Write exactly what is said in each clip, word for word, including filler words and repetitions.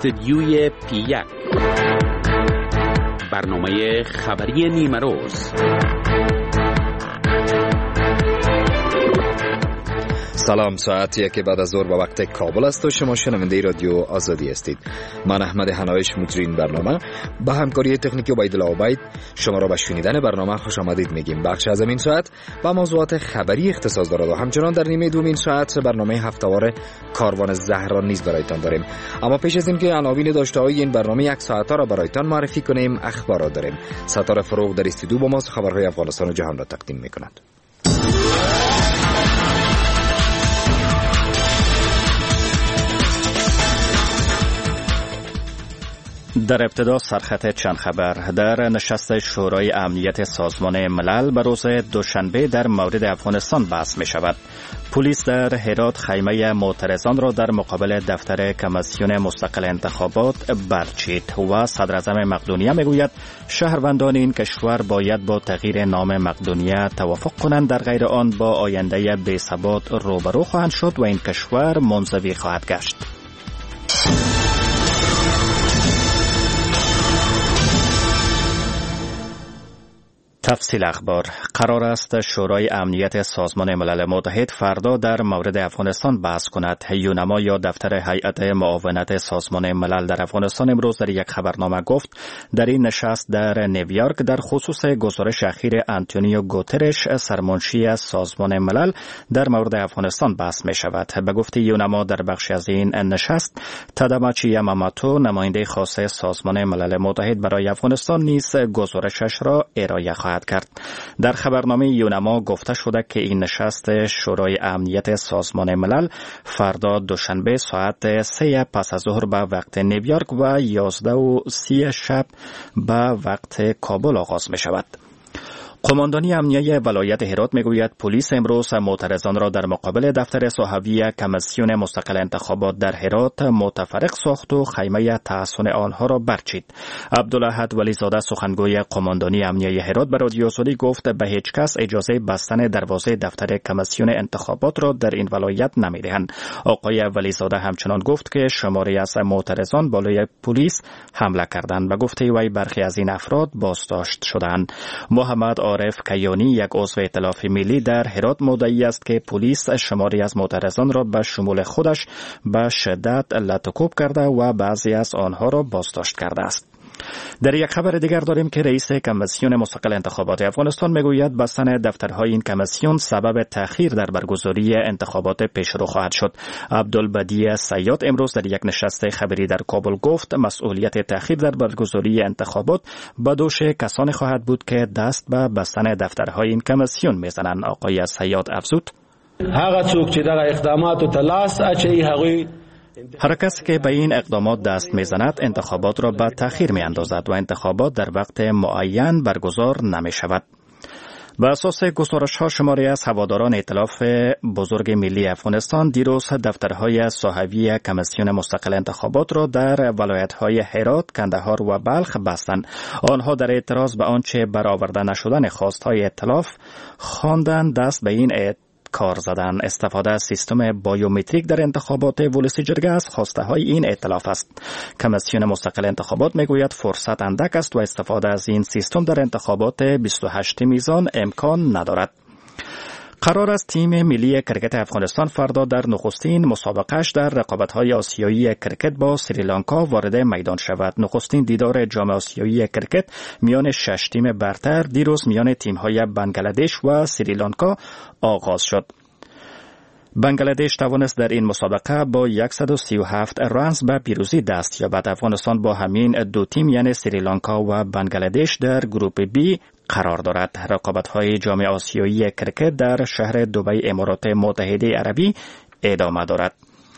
استدیوی پی یک، برنامه خبری نیمه روز. سلام، ساعت یک بعد از ظهر به وقت کابل است و شما شنونده رادیو آزادی هستید. من احمد هنایش مجری برنامه با همکاری تکنیکی عبیدالله عبید شما را به شنیدن برنامه خوش آمدید میگیم. بخش از این ساعت با موضوعات خبری اختصاص دارد و همچنان در نیمه دوم این ساعت برنامه هفته‌وار کاروان زهرا نیز برایتان داریم. اما پیش از اینکه عناوین داشته‌های این برنامه یک ساعته را برایتان معرفی کنیم، اخبارات داریم. ستاره فروغ در استودیو با ماست، خبرهای افغانستان و جهان را تقدیم می‌کند. در ابتدا سرخط چند خبر. در نشست شورای امنیت سازمان ملل به روز دوشنبه در مورد افغانستان بحث می شود. پلیس در هرات خیمه معترضان را در مقابل دفتر کمیسیون مستقل انتخابات برچید و صدر اعظم مقدونیه می گوید شهروندان این کشور باید با تغییر نام مقدونیه توافق کنند، در غیر آن با آینده بی ثبات روبرو خواهند شد و این کشور منزوی خواهد گشت. تفصیل اخبار. قرار است شورای امنیت سازمان ملل متحد فردا در مورد افغانستان بحث کند. یونما یا دفتر هیئت معاونت سازمان ملل در افغانستان امروز در یک خبرنامه گفت در این نشست در نیویورک در خصوص گزارش اخیر آنتونیو گوترش سرمنشی سازمان ملل در مورد افغانستان بحث می شود. به گفته یونما در بخشی از این نشست تاداماچی یاماموتو نماینده خاص سازمان ملل متحد برای افغانستان نیز گزارشش را ارائه خواهد کرد. در خبرنامه یونما گفته شده که این نشست شورای امنیت سازمان ملل فردا دوشنبه ساعت سه پس از ظهر به وقت نیویورک و یازده و سی شب به وقت کابل آغاز می شود. قماندانی امنیه ولایت هرات میگوید پلیس امروز معترضان را در مقابل دفتر صحوی کمیسیون مستقل انتخابات در هرات متفرق ساخت و خیمه تحصن آنها را برچید. عبدالاحد ولیزاده سخنگوی قماندانی امنیه هرات به رادیو آزادی گفت به هیچ کس اجازه بستن دروازه دفتر کمیسیون انتخابات را در این ولایت نمیدهند. آقای ولیزاده همچنان گفت که شماری از معترضان بالای پلیس حمله کردند و گفته وی برخی از این افراد بازداشت شدند. محمد عارف کیانی یک عضو ائتلاف ملی در هرات مدعی است که پلیس شماری از معترضان را به شمول خودش به شدت لطوکوب کرده و بعضی از آنها را بازداشت کرده است. در یک خبر دیگر داریم که رئیس کمیسیون مستقل انتخابات افغانستان میگوید بستن دفترهای این کمیسیون سبب تأخیر در برگزاری انتخابات پیشرو خواهد شد. عبدالبدی سیاد امروز در یک نشست خبری در کابل گفت مسئولیت تأخیر در برگزاری انتخابات به دوش کسانی خواهد بود که دست به بستن دفترهای این کمیسیون میزنند. آقای سیاد افزود هغه څوک چې دغه اقدامات ته لاس اچوي هغوی هر کسی که به این اقدامات دست میزند انتخابات را به تأخیر می اندازد و انتخابات در وقت معین برگزار نمی شود. بر اساس گزارش ها شماری از هواداران ائتلاف بزرگ ملی افغانستان دیروز دفترهای صحوی کمیسیون مستقل انتخابات را در ولایت های هرات، کندهار و بلخ بستند. آنها در اعتراض به آنچه برآورده نشدن خواستهای ائتلاف خواندند دست به این کار زدن. استفاده از سیستم بایومتریک در انتخابات ولسی جرگه از خواسته های این ائتلاف است. کمیسیون مستقل انتخابات میگوید فرصت اندک است و استفاده از این سیستم در انتخابات بیست و هشت میزان امکان ندارد. قرار است تیم ملی کرکت افغانستان فردا در نخستین مسابقهش در رقابت‌های آسیایی کرکت با سریلانکا وارد میدان شود. نخستین دیدار جام آسیایی کرکت میان شش تیم برتر دیروز میان تیم‌های بنگلادش و سریلانکا آغاز شد. بنگلادش توانست در این مسابقه با صد و سی و هفت رنز به پیروزی دست یابد. افغانستان با همین دو تیم یعنی سریلانکا و بنگلادش در گروپ بی قرار دارد. رقابت‌های جام آسیایی کرکت در شهر دبی امارات متحده عربی ادامه دارد.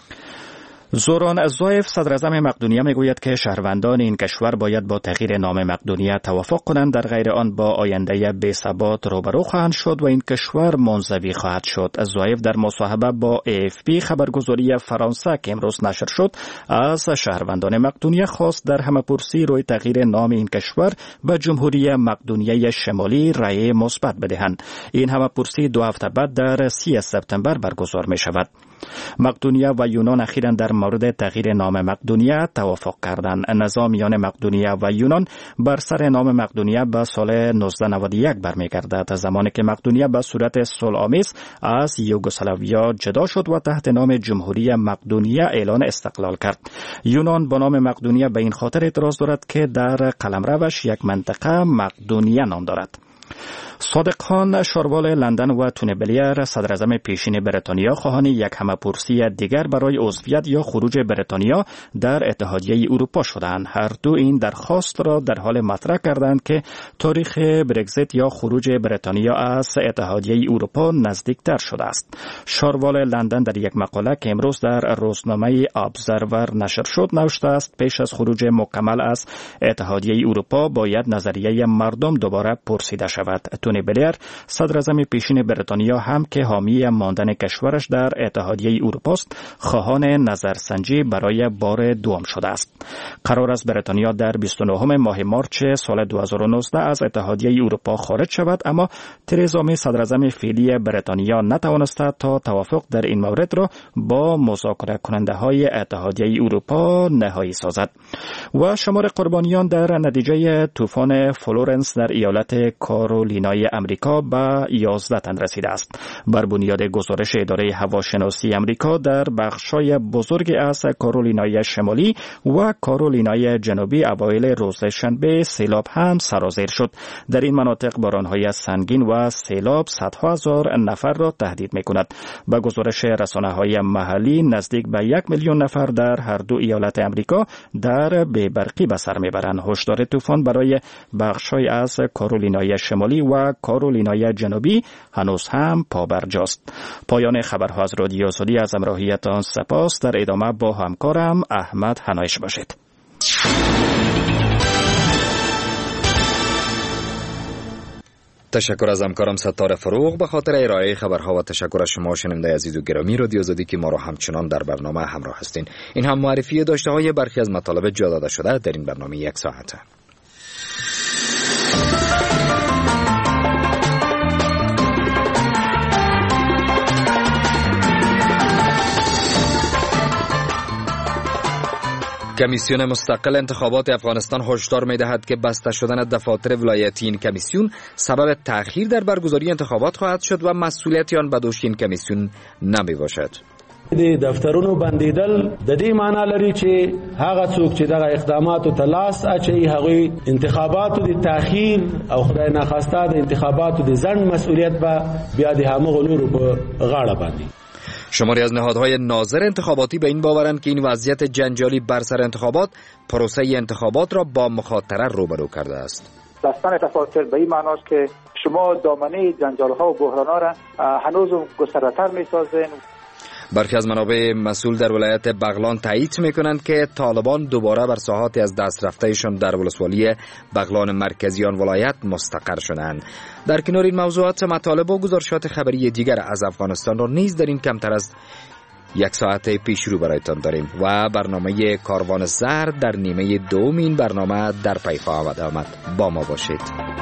زوران زایف صدر اعظم مقدونیه میگوید که شهروندان این کشور باید با تغییر نام مقدونیه توافق کنند، در غیر آن با آینده بی ثبات روبرو خواهند شد و این کشور منزوی خواهد شد. زایف در مصاحبه با ای اف پی خبرگزاری فرانسه که امروز نشر شد از شهروندان مقدونیه خواست در همه‌پرسی روی تغییر نام این کشور به جمهوری مقدونیه شمالی رأی مثبت بدهند. این همه‌پرسی دو هفته بعد در سی سپتامبر برگزار می شود. مقدونیه و یونان اخیراً در مورد تغییر نام مقدونیه توافق کردند. نزاع میان مقدونیه و یونان بر سر نام مقدونیه به سال نوزده نود و یک برمیگردد، زمانی که مقدونیه به صورت صلح‌آمیز از یوگسلاویا جدا شد و تحت نام جمهوری مقدونیه اعلان استقلال کرد. یونان با نام مقدونیه به این خاطر اعتراض دارد که در قلمروش یک منطقه مقدونیه نام دارد. صادق خان شاروال لندن و تونی بلیر صدر اعظم پیشین بریتانیا خواهان یک همه‌پرسی دیگر برای عضویت یا خروج بریتانیا در اتحادیه اروپا شدند. هر دو این درخواست را در حال مطرح کردند که تاریخ برگزیت یا خروج بریتانیا از اتحادیه اروپا نزدیکتر شده است. شاروال لندن در یک مقاله که امروز در روزنامه ابزرور نشر شد نوشته است پیش از خروج مکمل از اتحادیه اروپا باید نظریه مردم دوباره پرسیده شود. تونی بلیر صدر اعظم پیشین بریتانیا هم که حامی ماندن کشورش در اتحادیه اروپا است خواهان نظرسنجی برای بار دوم شده است. قرار است بریتانیا در بیست و نهم ماه مارچ سال دو هزار و نوزده از اتحادیه اروپا خارج شود، اما ترزا می صدر اعظم فعلی بریتانیا نتوانسته تا توافق در این مورد را با مذاکره کننده های اتحادیه اروپا نهایی سازد. و شمار قربانیان در نتیجه طوفان فلورنس در ایالت کارولینای امریکا به یازده تن رسیده است. بر بنیاد گزارش اداره هواشناسی امریکا در بخش‌های بزرگی از کارولینای شمالی و کارولینای جنوبی اوایل روز شنبه سیلاب هم سرازیر شد. در این مناطق باران‌های سنگین و سیلاب صدها هزار نفر را تهدید می‌کند. با گزارش رسانه‌های محلی نزدیک به یک میلیون نفر در هر دو ایالت امریکا در بی‌برقی به سر می‌برند. هشدار طوفان برای بخش‌های از کارولینای شمالی و کارولینای جنوبی هنوز هم پابرجاست. پایان خبرها از رادیو آزادی، از همراهیتان سپاس. در ادامه با همکارم احمد حنایش باشید. تشکر از همکارم ستاره فروغ به خاطر ارائه خبرها و تشکر از شما شنونده عزیز و گرامی رادیو آزادی که ما را همچنان در برنامه همراه هستین. این هم معرفی داشته های برخی از مطالب جا داده شده در این برنامه یک ساعته. کمیسیون مستقل انتخابات افغانستان هشدار می‌دهد که بسته شدن دفاتر ولایتی این کمیسیون سبب تأخیر در برگزاری انتخابات خواهد شد و مسئولیت آن به دوش این کمیسیون نمی‌باشد. د دفترونو بندیدل د دې معنی لري چې هغه څوک چې دغه اقداماتو ته لاس اچوي هغوی انتخاباتو د تأخیر او خدای ناخواسته د انتخاباتو د ځنډ مسئولیت به بیا د همغو نورو په غاړه باندې. شماری از نهادهای ناظر انتخاباتی به این باورند که این وضعیت جنجالی بر سر انتخابات پروسه انتخابات را با مخاطره روبرو کرده است. بستن دفاتر به این معناست که شما دامنه جنجال‌ها و بحران‌ها را هنوز گسترده‌تر می‌سازین. برخی از منابع مسئول در ولایت بغلان تایید میکنند که طالبان دوباره بر ساحات از دست رفتهشان در ولسوالی بغلان مرکزی آن ولایت مستقر شدند. در کنار این موضوعات مطالب و گزارشات خبری دیگر از افغانستان را نیز در این کمتر از یک ساعت پیش رو برایتان داریم و برنامه کاروان زرد در نیمه دوم این برنامه در پی خواهد آمد. با ما باشید.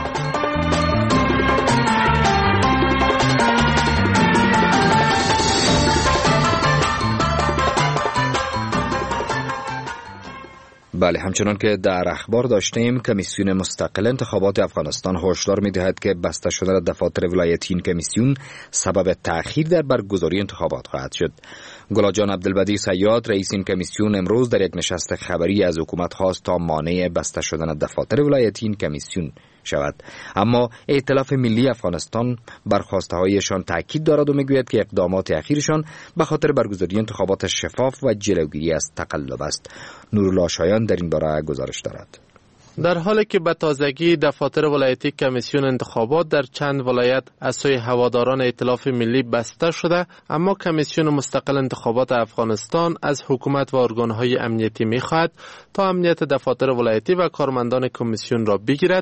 بله، همچنان که در اخبار داشتیم کمیسیون مستقل انتخابات افغانستان هشدار می‌دهد که بسته شدن دفاتر ولایتی این کمیسیون سبب تأخیر در برگزاری انتخابات خواهد شد. گلاجان عبدالبدی صیاد رئیس این کمیسیون امروز در یک نشست خبری از حکومت خواست تا مانع بسته شدن دفاتر ولایتی این کمیسیون شود، اما ائتلاف ملی افغانستان بر خواسته‌هایشان تاکید دارد و میگوید که اقدامات اخیرشان به خاطر برگزاری انتخابات شفاف و جلوگیری از تقلب است. نورالله شایان در این باره گزارش دارد. در حالی که به تازگی دفاتر ولایتی کمیسیون انتخابات در چند ولایت از سوی هواداران ائتلاف ملی بسته شده، اما کمیسیون مستقل انتخابات افغانستان از حکومت و ارگانهای امنیتی می‌خواهد تا امنیت دفاتر ولایتی و کارمندان کمیسیون را بگیرد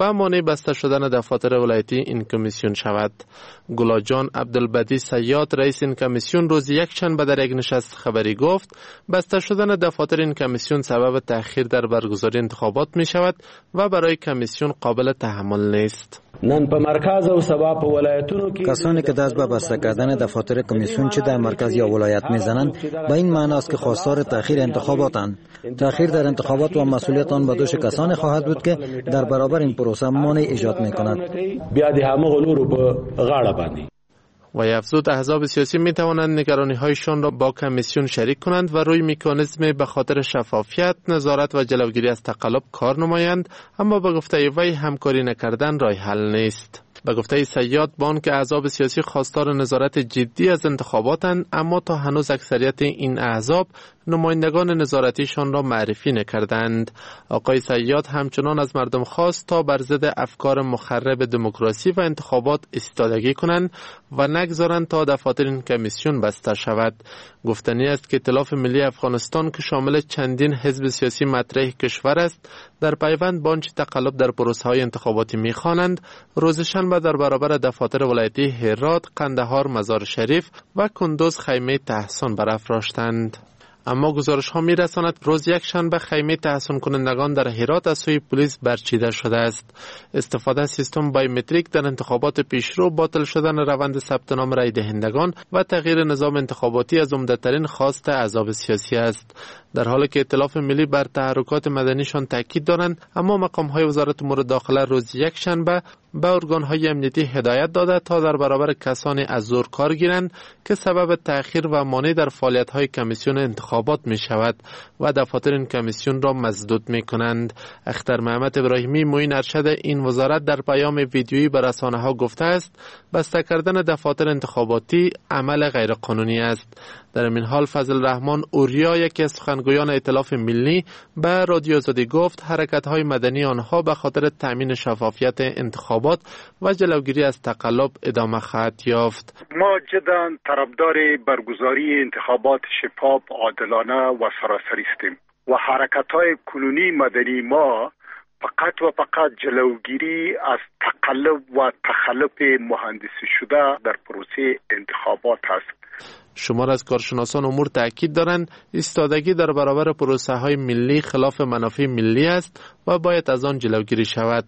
و مانع بسته شدن دفاتر ولایتی این کمیسیون شود. گلاجان عبدالبدی صیاد رئیس این کمیسیون روز یک شنبه در یک نشست خبری گفت بسته شدن دفاتر این کمیسیون سبب تأخیر در برگزاری انتخابات می شود و برای کمیسیون قابل تحمل نیست. نن په مرکز او سبا په ولایتونو کې کسانی که دست به بسته کردن دفاتر کمیسیون چه در مرکز یا ولایت میزنند به این معنی است که خواستار تأخیر انتخاباتند. تأخیر در انتخابات و مسئولیت آن به دوش کسانی خواهد بود که در برابر این پروسه مانع ایجاد میکند. بیا د همغه لورو په غاړه باندې و افزود احزاب سیاسی می توانند نگرانی هایشان را با کمیسیون شریک کنند و روی مکانیزم به خاطر شفافیت، نظارت و جلوگیری از تقلب کار نمایند، اما به گفته وی همکاری نکردن راه حل نیست. به گفته صیاد بان که احزاب سیاسی خواستار نظارت جدی از انتخاباتند، اما تا هنوز اکثریت این احزاب نمایندگان نظارتیشان را معرفی نکردند. آقای صیاد همچنان از مردم خواست تا بر ضد افکار مخرب دموکراسی و انتخابات ایستادگی کنند و نگذارند تا دفاتر این کمیسیون بسته شود. گفتنی است که ائتلاف ملی افغانستان که شامل چندین حزب سیاسی مطرح کشور است، در پیوند با آنچه تقلب در پروسه‌های انتخاباتی می‌خوانند، روز شنبه در برابر دفاتر ولایتی هرات، قندهار، مزار شریف و کندوز خیمه تحصن برافراشتند. اما گزارش ها می رساند روز یک شنبه خیمه تحصن کنندگان در هرات از سوی پلیس برچیده شده است. استفاده از سیستم بایومتریک در انتخابات پیشرو، باطل شدن روند ثبت نام رای دهندگان و تغییر نظام انتخاباتی از عمده‌ترین خواست احزاب سیاسی است. در حالی که ائتلاف ملی بر تحرکات مدنیشان تاکید دارند، اما مقام‌های وزارت امور داخله روز یک شنبه به ارگان‌های امنیتی هدایت داده تا در برابر کسانی از زور کار گیرند که سبب تأخیر و مانع در فعالیت‌های کمیسیون انتخابات می‌شود و دفاتر این کمیسیون را مسدود می‌کنند. اختر محمد ابراهیمی معین ارشد این وزارت در پیام ویدیویی به رسانه‌ها گفته است بسته کردن دفاتر انتخاباتی عمل غیرقانونی است. در این حال فضل رحمان اوریا، یکی از سخنگویان ائتلاف ملی، به رادیو آزادی گفت حرکت‌های مدنی آنها به خاطر تأمین شفافیت انتخابات و جلوگیری از تقلب ادامه خواهد یافت. ما جدا طرفدار برگزاری انتخابات شفاف، عادلانه و سراسری هستیم و حرکت‌های کنونی مدنی ما فقط و فقط جلوگیری از تقلب و تخلف مهندسی شده در پروسه انتخابات است. شمار از کارشناسان امور تأکید دارند ایستادگی در برابر پروسه های ملی خلاف منافع ملی است و باید از آن جلوگیری شود.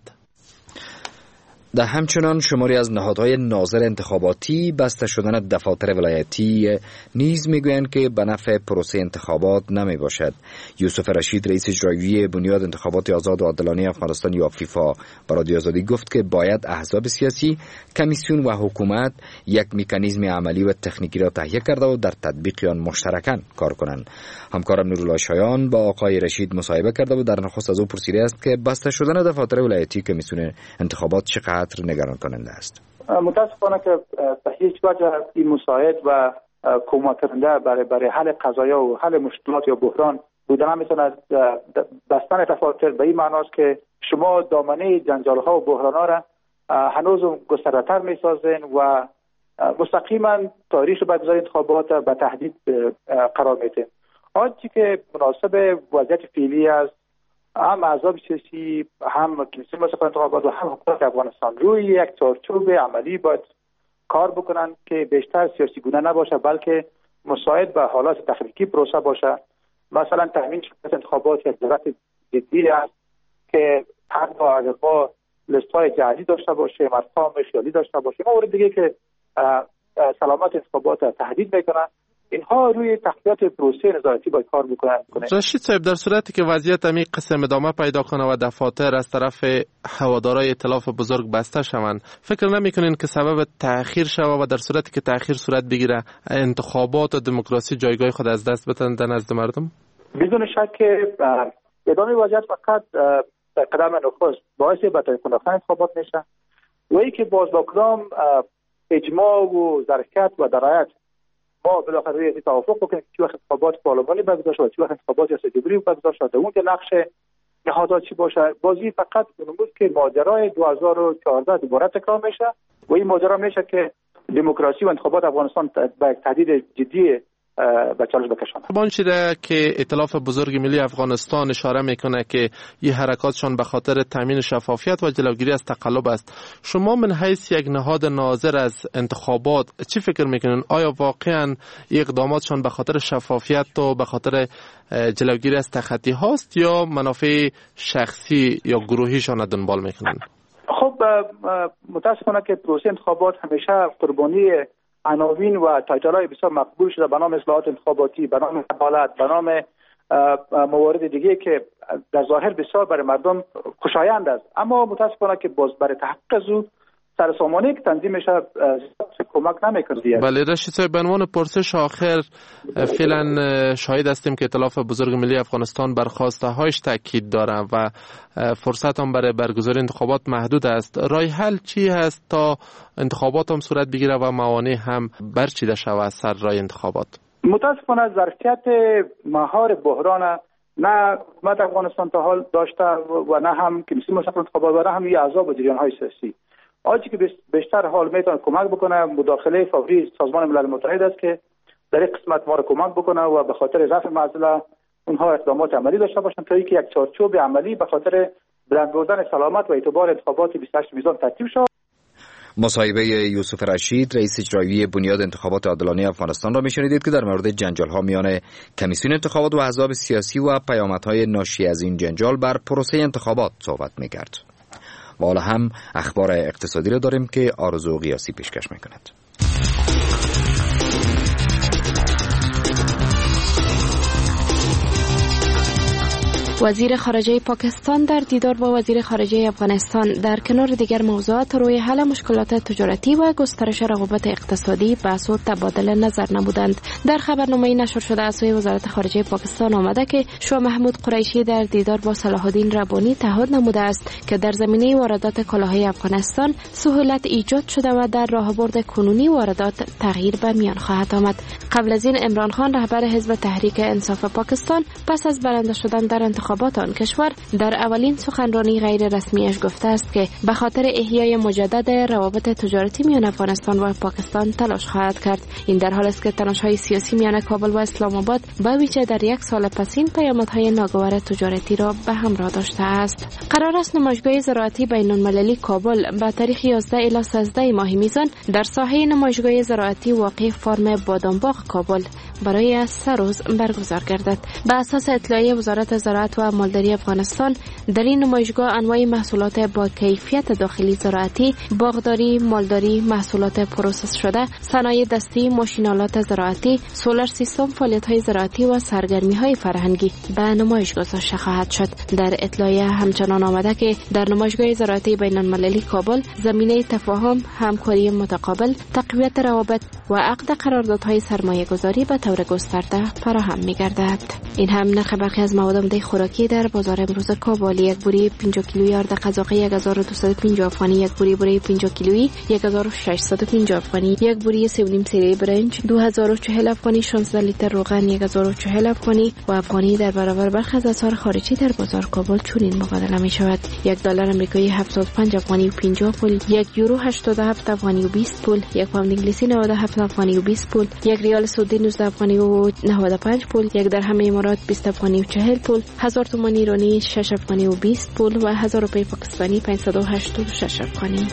در همچنان شماری از نهادهای ناظر انتخاباتی بسته شدن دفاتر ولایتی نیز میگویند که به نفع پروسه انتخابات نمی باشد. یوسف رشید رئیس اجرایی بنیاد انتخابات آزاد و عادلانه افغانستان یا فیفا به رادیو آزادی گفت که باید احزاب سیاسی، کمیسیون و حکومت یک مکانیزم عملی و تکنیکی را تهیه کرده و در تطبیق آن مشترکاً کار کنند. همکارم نورالله شایان با آقای رشید مصاحبه کرده و در نخست از او پرسیده است که بسته شدن دفاتر ولایتی کمیسیون انتخابات چقدر نگران کننده است. متاسفانه که به هیچ وجه این مساعد و کمک کننده برای برای حل قضایا و حل مشکلات یا بحران بودن نمیتونه. بستن دفاتر به این معنی است که شما دامنه جنجال ها و بحران ها را هنوز گسترده‌تر میسازین و مستقیما تاریخ برگزاری انتخابات به تهدید قرار میدین. آنچه که مناسب وضعیت فعلی است، هم احزاب سیاسی، هم کمیسیون مصرف انتخابات و هم حکومت افغانستان روی یک چارچوب عملی باید کار بکنن که بیشتر سیاسی گونه نباشه بلکه مساعد به حالات تخلیقی پروسه باشه. مثلا تامین شفافیت انتخابات یک ضرورت جدی است که حتی اگر ما لیست‌های جعلی داشته باشه، ارقام خیالی داشته باشه، مورد دیگه که سلامت انتخابات تهدید میکنه، اینها روی تقویت پروسه نظارتی باید کار بکنن. رشید صاحب، در صورتی که وضعیت همین قسم ادامه پیدا کنه و دفاتر از طرف هوادارای ائتلاف بزرگ بسته شوند، فکر نمی‌کنین که سبب تأخیر شوه و در صورتی که تأخیر صورت بگیره انتخابات و دموکراسی جایگاه خود از دست بدن نزد مردم؟ بدون شک که ادامه وضعیت فقط قدم نخست باعث بدتر کنندگی انتخابات میشه و ای که باز با کدام اجماع و ظرفیت و درایت ما بالاخره روی توافق بکنیم که چه وقت انتخابات پارلمانی برگزار شود، چه وقت انتخابات ریاست جمهوری برگزار شود، اون که نقش نهادات چی باشه. بازی فقط اون بود که ماجرای دو هزار و چهارده دوباره تکرار میشه و این ماجرا میشه که دموکراسی و انتخابات افغانستان با یک تهدید جدی به چالش بکشانه. با آنچه که ائتلاف بزرگ ملی افغانستان اشاره میکنه که این حرکاتشان به خاطر تامین شفافیت و جلوگیری از تقلب است، شما من حیث یک نهاد ناظر از انتخابات چی فکر میکنین؟ آیا واقعا اقداماتشان به خاطر شفافیت و به خاطر جلوگیری از تخطی هاست یا منافع شخصی یا گروهیشان دنبال میکنن؟ خب متاسفانه که پروسه انتخابات همیشه قربانی عناوین و تایتل‌های بسیار مقبول شده به نام اصلاحات انتخاباتی، به نام عدالت، به نام موارد دیگه که در ظاهر بسیار برای مردم خوشایند است، اما متاسفانه که باز برای تحقیق زود سرسامانه که تنظیم میشه کمک نمیکنه. بله رشید صاحب، به عنوان پرسش آخر، فعلا شاهد هستیم که ائتلاف بزرگ ملی افغانستان بر خواسته هایش تاکید داره و فرصت هم برای برگزاری انتخابات محدود است. راه حل چی هست تا انتخابات هم صورت بگیره و موانع هم برچیده شود از سر راه انتخابات؟ متاسفانه ظرفیت مهار بحران نه حکومت افغانستان تا حال داشته و نه هم کمیسیون مشخص انتخابات و نه هم اعضا و جریان های سیاسی. آنچه که بیشتر حال میتونه کمک بکنه مداخله فوری سازمان ملل متحد است که در این قسمت ما رو کمک بکنه و به خاطر رفع معضله اونها اقدامات عملی داشته باشند تا اینکه یک چارچوب عملی به خاطر بلند بردن سلامت و اعتبار انتخابات بیست و هشت میزان ترتیب شود. مصاحبه یوسف رشید، رئیس اجرایی بنیاد انتخابات عادلانه افغانستان را میشنیدید که در مورد جنجال‌ها میان کمیسیون انتخابات و احزاب سیاسی و پیامدهای ناشی از این جنجال بر پروسه انتخابات صحبت می‌کرد. و حالا هم اخبار اقتصادی را داریم که آرزو قیاسی پیشکش می‌کند. وزیر خارجه پاکستان در دیدار با وزیر خارجه افغانستان در کنار دیگر موضوعات روی حل مشکلات تجارتی و گسترش رقابت اقتصادی بحث و تبادل نظر نمودند. در خبرنامه‌ای نشر شده از سوی وزارت خارجه پاکستان آمده که شاه محمود قریشی در دیدار با صلاح الدین ربانی تعهد نموده است که در زمینه واردات کالاهای افغانستان سهولت ایجاد شده و در راهبرد کنونی واردات تغییر به میان خواهد آمد. قبل از این عمران خان رهبر حزب تحریک انصاف پاکستان پس از برنده شدن در انتخابات آن کشور در اولین سخنرانی غیر رسمیش گفته است که به خاطر احیای مجدد روابط تجارتی میان افغانستان و پاکستان تلاش خواهد کرد. این در حالی است که تنش‌های سیاسی میان کابل و اسلام آباد به ویژه در یک سال پسین پیامدهای ناگوار تجارتی را به همراه داشته است. قرار است نمایشگاه زراعتی بین‌المللی کابل به تاریخ یازده الی سیزده ماه میزان در ساحه نمایشگاه زراعتی واقع فارم بادامباغ کابل برای سه روز برگزار گردد. به اساس اطلاعیه وزارت زراعت و مالداری افغانستان، در این نمایشگاه انواع محصولات با کیفیت داخلی زراعتی، باغداری، مالداری، محصولات پروسس شده، صنایع دستی، ماشین‌آلات زراعتی، سولار سیستم، فعالیت‌های زراعتی و سرگرمی‌های فرهنگی به نمایش گذاشته خواهد شد. در اطلاعیه همچنان آمده که در نمایشگاه زراعتی بین‌المللی کابل زمینه تفاهم، همکاری متقابل، تقویت روابط و عقد قراردادهای سرمایه‌گذاری به طور گسترده فراهم می‌گردد. این هم نرخ برخی از مواد عمده خوراکی در بازار امروز کابل: یک بوری پنجاه کیلویی آرد قزاقی یک هزار و دویست و پنجاه افغانی، یک بوری بوره پنجاه کیلویی یک هزار و ششصد و پنجاه افغانی، یک بوری سه و نیم سری برنج دو هزار و چهل افغانی، شانزده لیتر روغن یک هزار و چهل افغانی و افغانی در برابر برخی از اسعار خارجی در بازار کابل چنین مبادله می شود: یک دلار آمریکایی هفتاد و پنج افغانی و پنجاه پول، یک یورو هشتاد و هفت افغانی و بیست پول، یک پوند انگلیسی نود و هفت افغانی و بیست پول، یک ریال سعودی نوزده افغانی و نود و پنج پول، یک درهم امارات بیست افغانی و چهل پول، هزار تومان ایرانی شش افغانی و بیست پول و هزار روپیه پاکستانی پانصد و هشتاد و شش افغانی.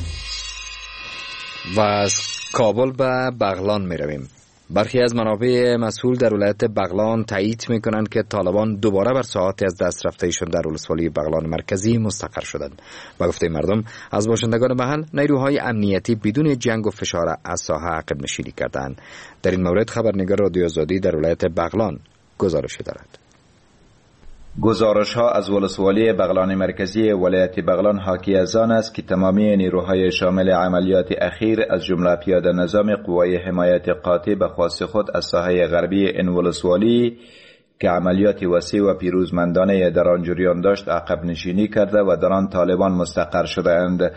و از کابل به بغلان می رویم. برخی از منابع مسئول در ولایت بغلان تایید می کنند که طالبان دوباره بر ساعاتی از دست رفتهشان در ولسوالی بغلان مرکزی مستقر شدند. با گفته مردم، از باشندگان محل نیروهای امنیتی بدون جنگ و فشار از ساحه عقب نشینی کردند. در این مورد خبرنگار رادیو آزادی در ولایت بغلان گزارشی دارد. گزارش ها از ولسوالی بغلان مرکزی ولایت بغلان حاکی از آن است که تمامی نیروهای شامل عملیات اخیر از جمله پیاده نظام قوای حمایت قاطع به خواست خود از ساحه غربی این ولسوالی که عملیات وسیع و پیروزمندانه در آن جریان داشت عقب نشینی کرده و در آن طالبان مستقر شده‌اند.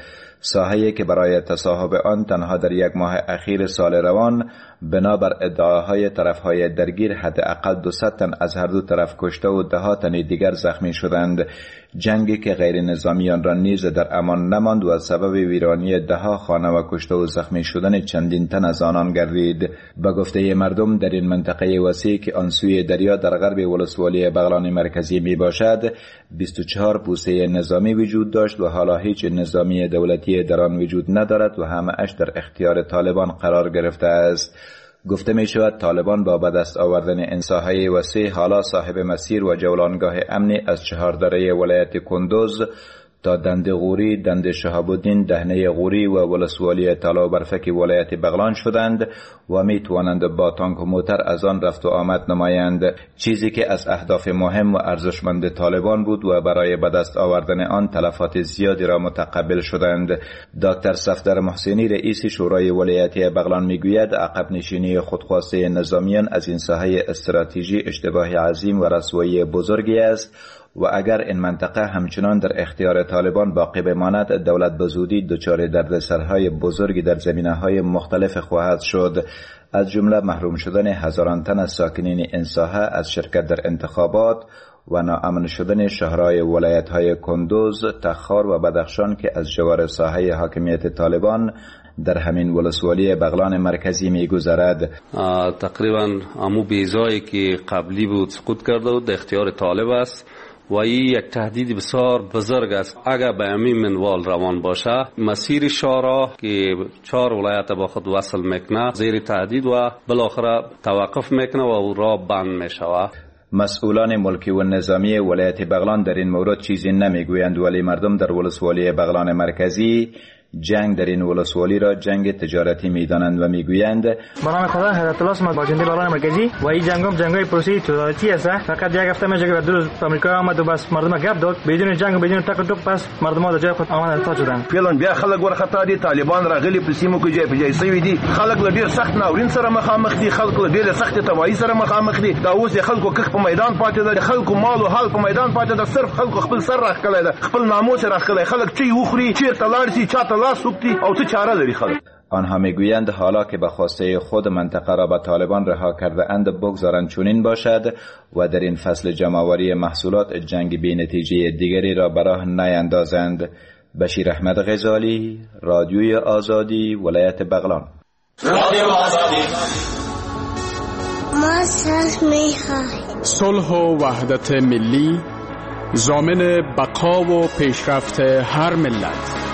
ساحه‌ای که برای تصاحب آن تنها در یک ماه اخیر سال روان بنابر ادعاهای طرفهای درگیر حداقل دویست تن از هر دو طرف کشته و ده ها تن دیگر زخمی شدند. جنگی که غیر نظامیان را نیز در امان نماند و سبب ویرانی ده ها خانه و کشته و زخمی شدن چندین تن از آنان گردید. به گفته مردم در این منطقه وسیع که آن سوی دریا در غرب ولسوالی بغلان مرکزی می باشد بیست و چهار پوسته نظامی وجود داشت و حالا هیچ نظامی دولتی در آن وجود ندارد و همه اش در اختیار طالبان قرار گرفته است. گفته می شود طالبان با به دست آوردن این ساحه وسیع حالا صاحب مسیر و جولانگاه امنی از چهار دره ولایت کندوز تا دنده غوری، دنده شهاب الدین، دهنه غوری و ولسوالی طلا و برفک ولایت بغلان شدند و می توانند با تانک و موتر از آن رفت و آمد نمایند، چیزی که از اهداف مهم و ارزشمند طالبان بود و برای به دست آوردن آن تلفات زیادی را متقبل شدند. دکتر صفدر محسنی رئیس شورای ولایتی بغلان میگوید عقب نشینی خودخواسته نظامیان از این ساحه استراتژی اشتباه عظیم و رسوایی بزرگی است و اگر این منطقه همچنان در اختیار طالبان باقی بماند دولت به زودی دچار دردسرهای بزرگی در زمینه‌های مختلف خواهد شد، از جمله محروم شدن هزاران تن از ساکنین این ساحه از شرکت در انتخابات و ناامن شدن شهرهای ولایت‌های کندوز، تخار و بدخشان که از جوار ساحه حاکمیت طالبان در همین ولسوالی بغلان مرکزی می گذرد. تقریبا امو بیزایی که قبلی بود سقوط کرده و در اختیار طالب است و این یک تهدید بسیار بزرگ است. اگر به همین منوال روان باشه مسیر شورا که چهار ولایت با خود وصل میکنه زیر تهدید و بالاخره توقف میکنه و راه بند میشود. مسئولان ملکی و نظامی ولایت بغلان در این مورد چیزی نمیگویند، ولی مردم در ولسوالی بغلان مرکزی جنگ در این ولسوالی را جنگ تجارتی میدانند و میگویند به نام خدا هدایت الله اسمت باجنده بغلان مرکزی و این جنگ هم جنگای پروسی تجارتی است. فقط یک هفته میشه که دو روز آمریکا آمد و بس مردم گپ داد بدون جنگ و بدون تک و توک، پس مردم در جای خود آمدن تا شدن. فعلا بیا خلک ورخطا دي طالبان راغلي په سیمو کې جای په جای سوي دي، خلک له ډیر سخت ناورین سره مخامخ دي، خلک له ډیر سخت تباہی سره مخامخ دي. دا اوس خلکو کښ په میدان پاتې دي، خلکو مال او حال په میدان پاتې ده، صرف خلکو خپل سر راخلای ده، خپل ناموس راخلای، خلک چي وخوري چیرته لاړ شي چاته لاس سوکتي او څه چاره لري خلک. آنها میگویند حالا که به خواسته خود منطقه را به طالبان رها کرده اند بگذارند چنین باشد و در این فصل جمع‌آوری محصولات جنگ بی نتیجه دیگری را به راه نیندازند. بشیر احمد غزالی، رادیوی آزادی، ولایت بغلان. رادیو آزادی. ما صلح می‌خواهیم. صلح و وحدت ملی ضامن بقا و پیشرفت هر ملت.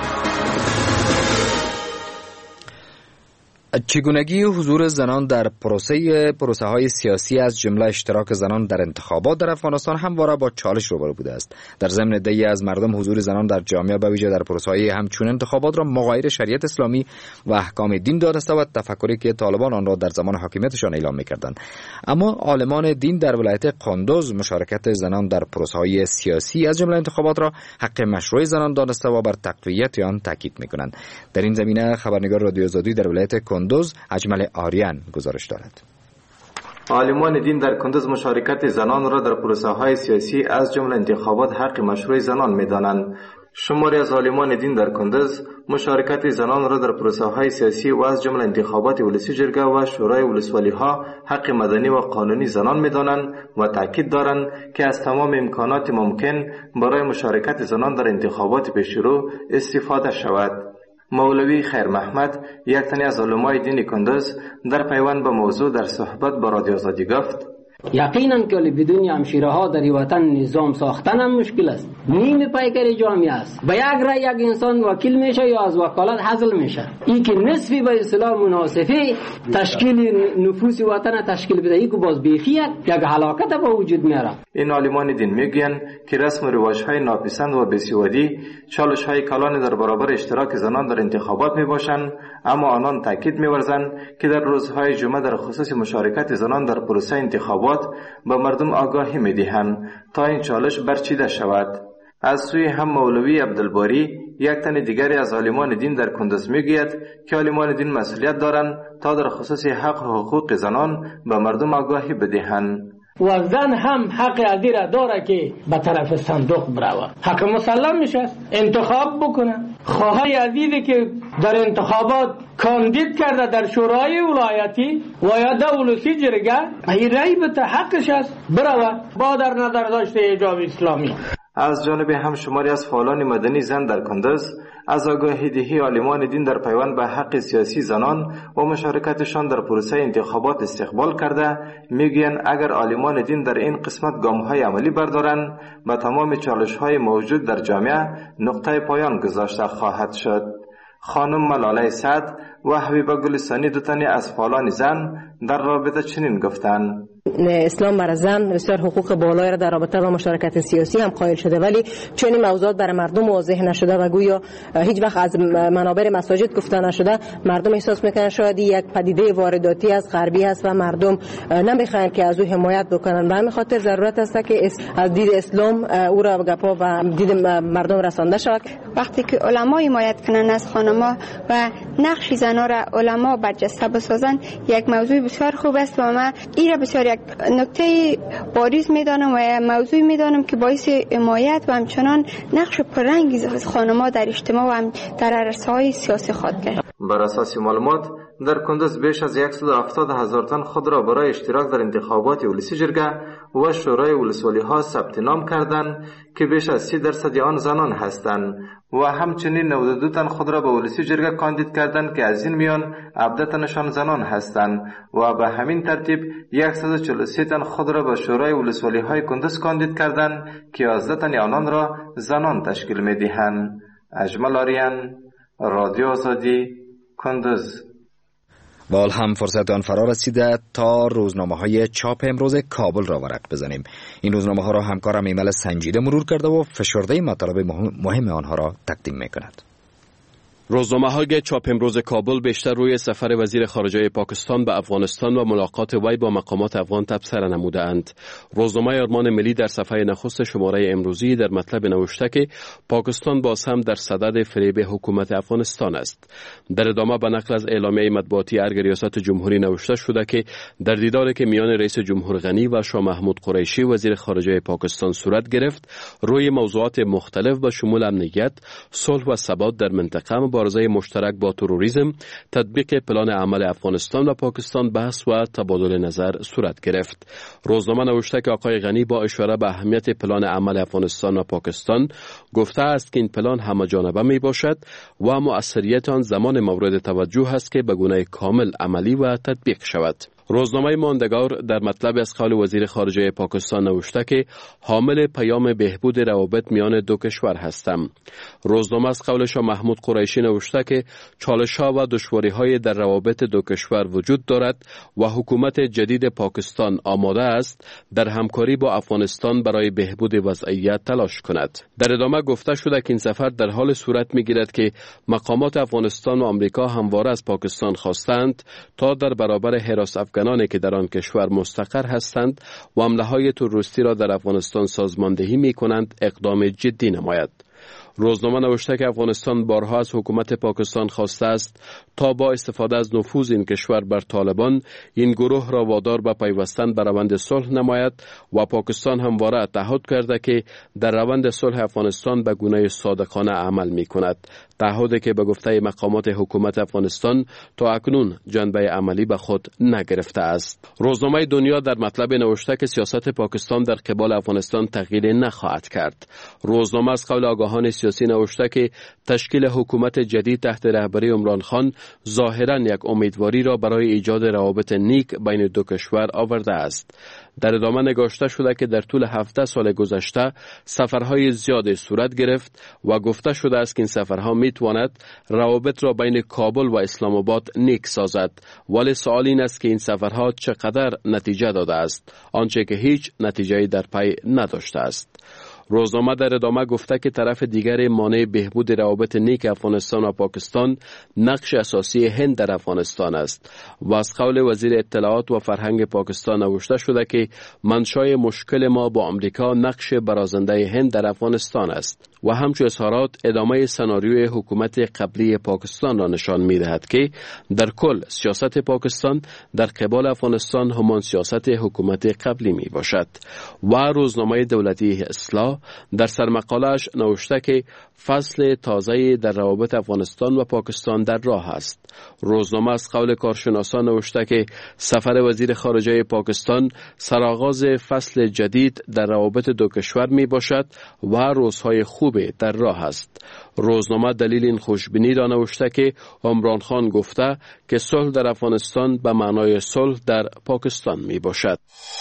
چگونگی حضور زنان در پروسه پروسه های سیاسی از جمله اشتراک زنان در انتخابات در افغانستان همواره با چالش روبرو بوده است. در ضمن عده‌ای از مردم حضور زنان در جامعه به ویژه در پروسه های همچون انتخابات را مغایر شریعت اسلامی و احکام دین دانسته و تفکری که طالبان آن را در زمان حاکمیتشان اعلام می‌کردند. اما عالمان دین در ولایت قندوز مشارکت زنان در پروسه های سیاسی از جمله انتخابات را حق مشروع زنان دانسته و بر تقویت آن تاکید می‌کنند. در این زمینه خبرنگار رادیو آزادی در ولایت کندوز اجمل آریان گزارش دارد. عالمان دین در کندوز مشارکت زنان را در پروسه های سیاسی از جمله انتخابات حق مشروع زنان می‌دانند. شماری از عالمان دین در کندوز مشارکت زنان را در پروسه های سیاسی و از جمله انتخابات ولسی جرگه و شورای ولسوالی ها حق مدنی و قانونی زنان می‌دانند و تاکید دارند که از تمام امکانات ممکن برای مشارکت زنان در انتخابات پیشرو استفاده شود. مولوی خیر محمد یک تن از علمای دین کندوز در پیوند به موضوع در صحبت با رادیو آزادی گفت یقینا که بدون همشیره ها در وطن نظام ساختن هم مشکل است. نیم پیکر جامعه است. با یک رای یک انسان وکیل میشه یا از وکالت حذف میشه. این که نصفی به اصطلاح مناصفه تشکیل نفوس وطن تشکیل بده، این که باز بیخیت یک هلاکت به وجود میاره. این عالمان دین میگن که رسم و رواج‌های ناپسند و بی‌سوادی چالش‌های کلان در برابر اشتراک زنان در انتخابات میباشند، اما آنان تاکید می‌ورزند که در روزهای جمعه در خصوص مشارکت زنان در پروسه انتخابات به مردم آگاهی می‌دهند تا این چالش برچیده شود. از سوی هم مولوی عبدالباری یک تن دیگری از عالمان دین در کندوز میگوید که عالمان دین مسئولیت دارند تا در خصوص حق و حقوق زنان به مردم آگاهی بدهند. و زن هم حق ازیر داره که به طرف صندوق بروه، حق مسلم میشه، انتخاب بکنه. خواهی عزیزی که در انتخابات کاندید کرده در شورای ولایتی و یا دولتی جرگه، این رای به حقش است بروه با در نظر داشته حجاب اسلامی. از جانب هم شماری از فعالان مدنی زن در کندز از آگاهی دهی عالمان دین در پیوند به حق سیاسی زنان و مشارکتشان در پروسه انتخابات استقبال کرده میگویند اگر عالمان دین در این قسمت گام‌های عملی بردارند به تمام چالش‌های موجود در جامعه نقطه پایان گذاشته خواهد شد. خانم ملاله سعد و حبیبه گلستانی دو تنی از فعالان زن در رابطه چنین گفتند: اسلام برای زن بسیار حقوق بالایی را در رابطه با مشارکت سیاسی هم قائل شده، ولی چون این موضوعات برای مردم واضح نشده و گویا هیچ وقت از منابر مساجد گفته نشده، مردم احساس میکنن شاید یک پدیده وارداتی از غربی است و مردم نمیخوان که از او حمایت بکنن. به همین خاطر ضرورت است که از دید اسلام او را به گپا و دید مردم رسانده شود. وقتی که علما حمایت کنن از خانم‌ها و نقش زنان را علما برجسته بسازن، یک موضوع بسیار خوب است و من این را بسیار یک نکته بارز میدانم و موضوع میدانم که باعث حمایت و همچنان نقش پررنگی خانم‌ها در اجتماع و هم در عرصه‌های سیاسی خواهد کرد. بر اساس معلومات در کندز بیش از صد و هفتاد هزار تن خود را برای اشتراک در انتخابات ولسی جرگه و شورای ولسوالی ها ثبت نام کردند که بیش از سی درصد آن زنان هستند و همچنین نود و دو تن خود را به ولسی جرگه کاندید کردند که از این میان هفده تنشان زنان هستند و به همین ترتیب صد و چهل و سه تن خود را به شورای ولسوالی های کندز کاندید کردند که یازده تن آنان را زنان تشکیل می‌دهند. اجمل آریان، رادیو آزادی، کندز. و حال هم فرصت آن فرا رسیده تا روزنامه های چاپ امروز کابل را ورق بزنیم. این روزنامه ها را همکارم ایمل سنجیده مرور کرده و فشرده مطالب مهم آنها را تقدیم می کند. روزنامه‌های چاپ امروز کابل بیشتر روی سفر وزیر خارجه پاکستان به افغانستان و ملاقات وی با مقامات افغان تبصره نموده‌اند. روزنامه آرمان ملی در صفحه نخست شماره امروزی در مطلب نوشته که پاکستان باز هم در صدد فریب حکومت افغانستان است. در ادامه به نقل از اعلامیه مطبوعاتی ارگ ریاست جمهوری نوشته شده که در دیداری که میان رئیس جمهور غنی و شاه محمود قریشی وزیر خارجه پاکستان صورت گرفت، روی موضوعات مختلف به شمول امنیت، صلح و ثبات در منطقه، مبارزه مشترک با تروریسم، تطبیق پلان عمل افغانستان و پاکستان بحث و تبادل نظر صورت گرفت. روزنامه نوشته که آقای غنی با اشاره به اهمیت پلان عمل افغانستان و پاکستان گفته است که این پلان همه جانبه می باشد و مؤثریت آن زمان مورد توجه است که به گونه کامل عملی و تطبیق شود. روزنامه ماندگار در مطلب از قول وزیر خارجه پاکستان نوشته که حامل پیام بهبود روابط میان دو کشور هستم. روزنامه از قول شاه محمود قریشی نوشته که چالش‌ها و دشواری‌های در روابط دو کشور وجود دارد و حکومت جدید پاکستان آماده است در همکاری با افغانستان برای بهبود وضعیت تلاش کند. در ادامه گفته شده که این سفر در حال صورت می‌گیرد که مقامات افغانستان و آمریکا همواره از پاکستان خواستند تا در برابر حراس افغانانی که در آن کشور مستقر هستند و حمله‌های تروریستی را در افغانستان سازماندهی می‌کنند اقدام جدی نماید. روزنامه نوشته که افغانستان بارها از حکومت پاکستان خواسته است تا با استفاده از نفوذ این کشور بر طالبان این گروه را وادار به پیوستن به روند صلح نماید و پاکستان همواره تعهد کرده که در روند صلح افغانستان به گونه صادقانه عمل می کند. تعهدی که به گفته مقامات حکومت افغانستان تا اکنون جنبه عملی به خود نگرفته است. روزنامه دنیا در مطلب نوشته که سیاست پاکستان در قبال افغانستان تغییر نخواهد کرد. روزنامه از قول آگاهان سیاسی نوشته که تشکیل حکومت جدید تحت رهبری عمران خان ظاهراً یک امیدواری را برای ایجاد روابط نیک بین دو کشور آورده است. در ادامه نگاشته شده که در طول هفده سال گذشته سفرهای زیاد صورت گرفت و گفته شده است که این سفرها می تواند روابط را بین کابل و اسلام آباد نیک سازد، ولی سوال این است که این سفرها چقدر نتیجه داده است، آنچه که هیچ نتیجه‌ای در پی نداشته است. روزنامه در ادامه گفته که طرف دیگر مانع بهبود روابط نیک افغانستان و پاکستان نقش اساسی هند در افغانستان است و از قول وزیر اطلاعات و فرهنگ پاکستان نوشته شده که منشأ مشکل ما با آمریکا نقش برازنده هند در افغانستان است. و همچون اظهارات ادامه سناریوی حکومت قبلی پاکستان را نشان می دهد که در کل سیاست پاکستان در قبال افغانستان همان سیاست حکومت قبلی می باشد. و روزنامه دولتی اصلاح در سرمقاله‌اش نوشته که فصل تازه در روابط افغانستان و پاکستان در راه است. روزنامه از قول کارشناسان نوشته که سفر وزیر خارجه پاکستان سرآغاز فصل جدید در روابط دو کشور می باشد و روزهای خوب در راه است. روزنامه دلیل این خوشبینی را نوشته که عمران خان گفته که صلح در افغانستان به معنای صلح در پاکستان می باشد.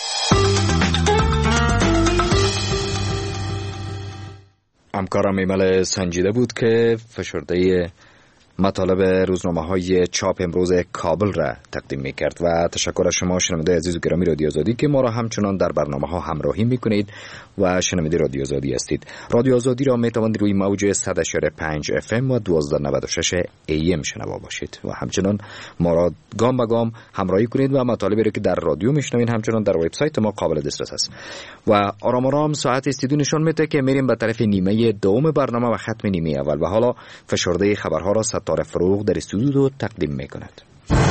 همکارم ایمل سنجیده بود که فشرده مطالب روزنامه های چاپ امروز کابل را تقدیم می کرد و تشکر از شما شنونده عزیز و گرامی رادیو آزادی که ما را همچنان در برنامه ها همراهی می کنید و شنونده رادیو آزادی هستید. رادیو آزادی را می توانید روی موج صد و پنج اف ام و دویست و نود و شش ای ام شنوا باشید و همچنان ما را گام به گام همراهی کنید و مطالبی را که در رادیو میشنوید همچنان در وبسایت ما قابل دسترس است. و آرام آرام ساعت استودیو نشان میده که میریم به طرف نیمه دوم برنامه و ختم نیمه اول و حالا فشرده خبرها را ستاره فروغ در استودیو تقدیم میکند.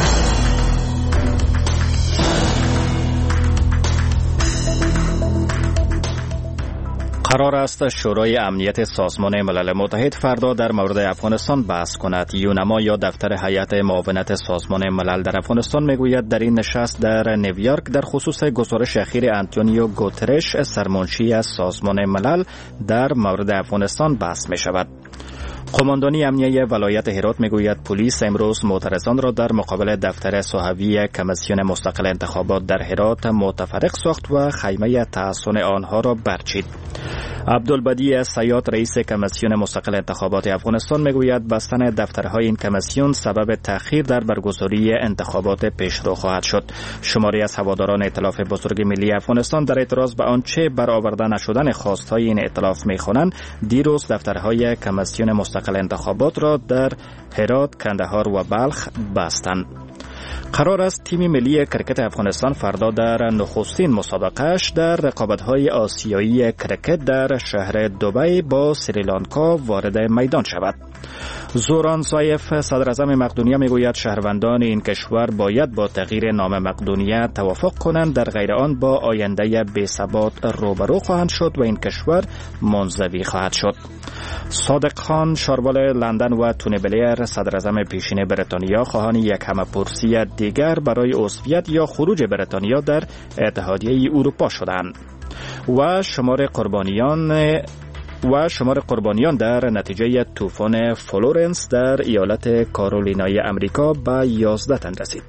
قرار است شورای امنیت سازمان ملل متحد فردا در مورد افغانستان بحث کند. یونما یا دفتر هیئت معاونت سازمان ملل در افغانستان میگوید در این نشست در نیویورک در خصوص گزارش اخیر آنتونیو گوترش سرمنشی از سازمان ملل در مورد افغانستان بحث می شود. قماندانی امنیه ولایت هرات میگوید پلیس امروز معترضان را در مقابل دفتر صحوی کمیسیون مستقل انتخابات در هرات متفرق ساخت و خیمه تحصن آنها را برچید. عبدالبدی سیاد رئیس کمیسیون مستقل انتخابات افغانستان میگوید بستن دفترهای این کمیسیون سبب تأخیر در برگزاری انتخابات پیشرو خواهد شد. شماری از هواداران ائتلاف بزرگ ملی افغانستان در اعتراض به آنچه برآورده نشدن خواستهای این ائتلاف میخوانند دیروز دفترهای کمیسیون مستقل انتخابات را در هرات، کندهار و بلخ بستند. قرار است تیم ملی کرکت افغانستان فردا در نخستین مسابقهش در رقابت‌های آسیایی کرکت در شهر دبی با سریلانکا وارد میدان شود. زوران زایف صدراعظم مقدونیه میگوید شهروندان این کشور باید با تغییر نام مقدونیه توافق کنند، در غیر آن با آینده بی‌ثبات روبرو خواهند شد و این کشور منزوی خواهد شد. صادق خان شاربال لندن و تونی بلیر صدراعظم پیشین بریتانیا خواهان یک همه‌پرسی دیگر برای عضویت یا خروج بریتانیا در اتحادیه اروپا شدند و شمار قربانیان و شمار قربانیان در نتیجه طوفان فلورنس در ایالت کارولینای امریکا به یازده تن رسید.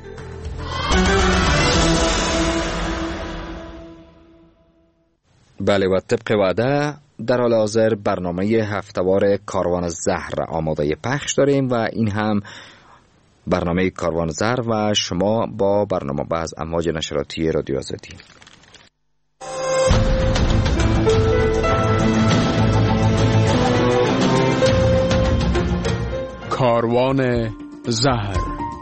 بله و طبق وعده در حال حاضر برنامه هفته‌وار کاروان زهر آماده پخش داریم و این هم برنامه کاروان زهر و شما با برنامه باز امواج نشراتی رادیو آزادی. کاروان زهر.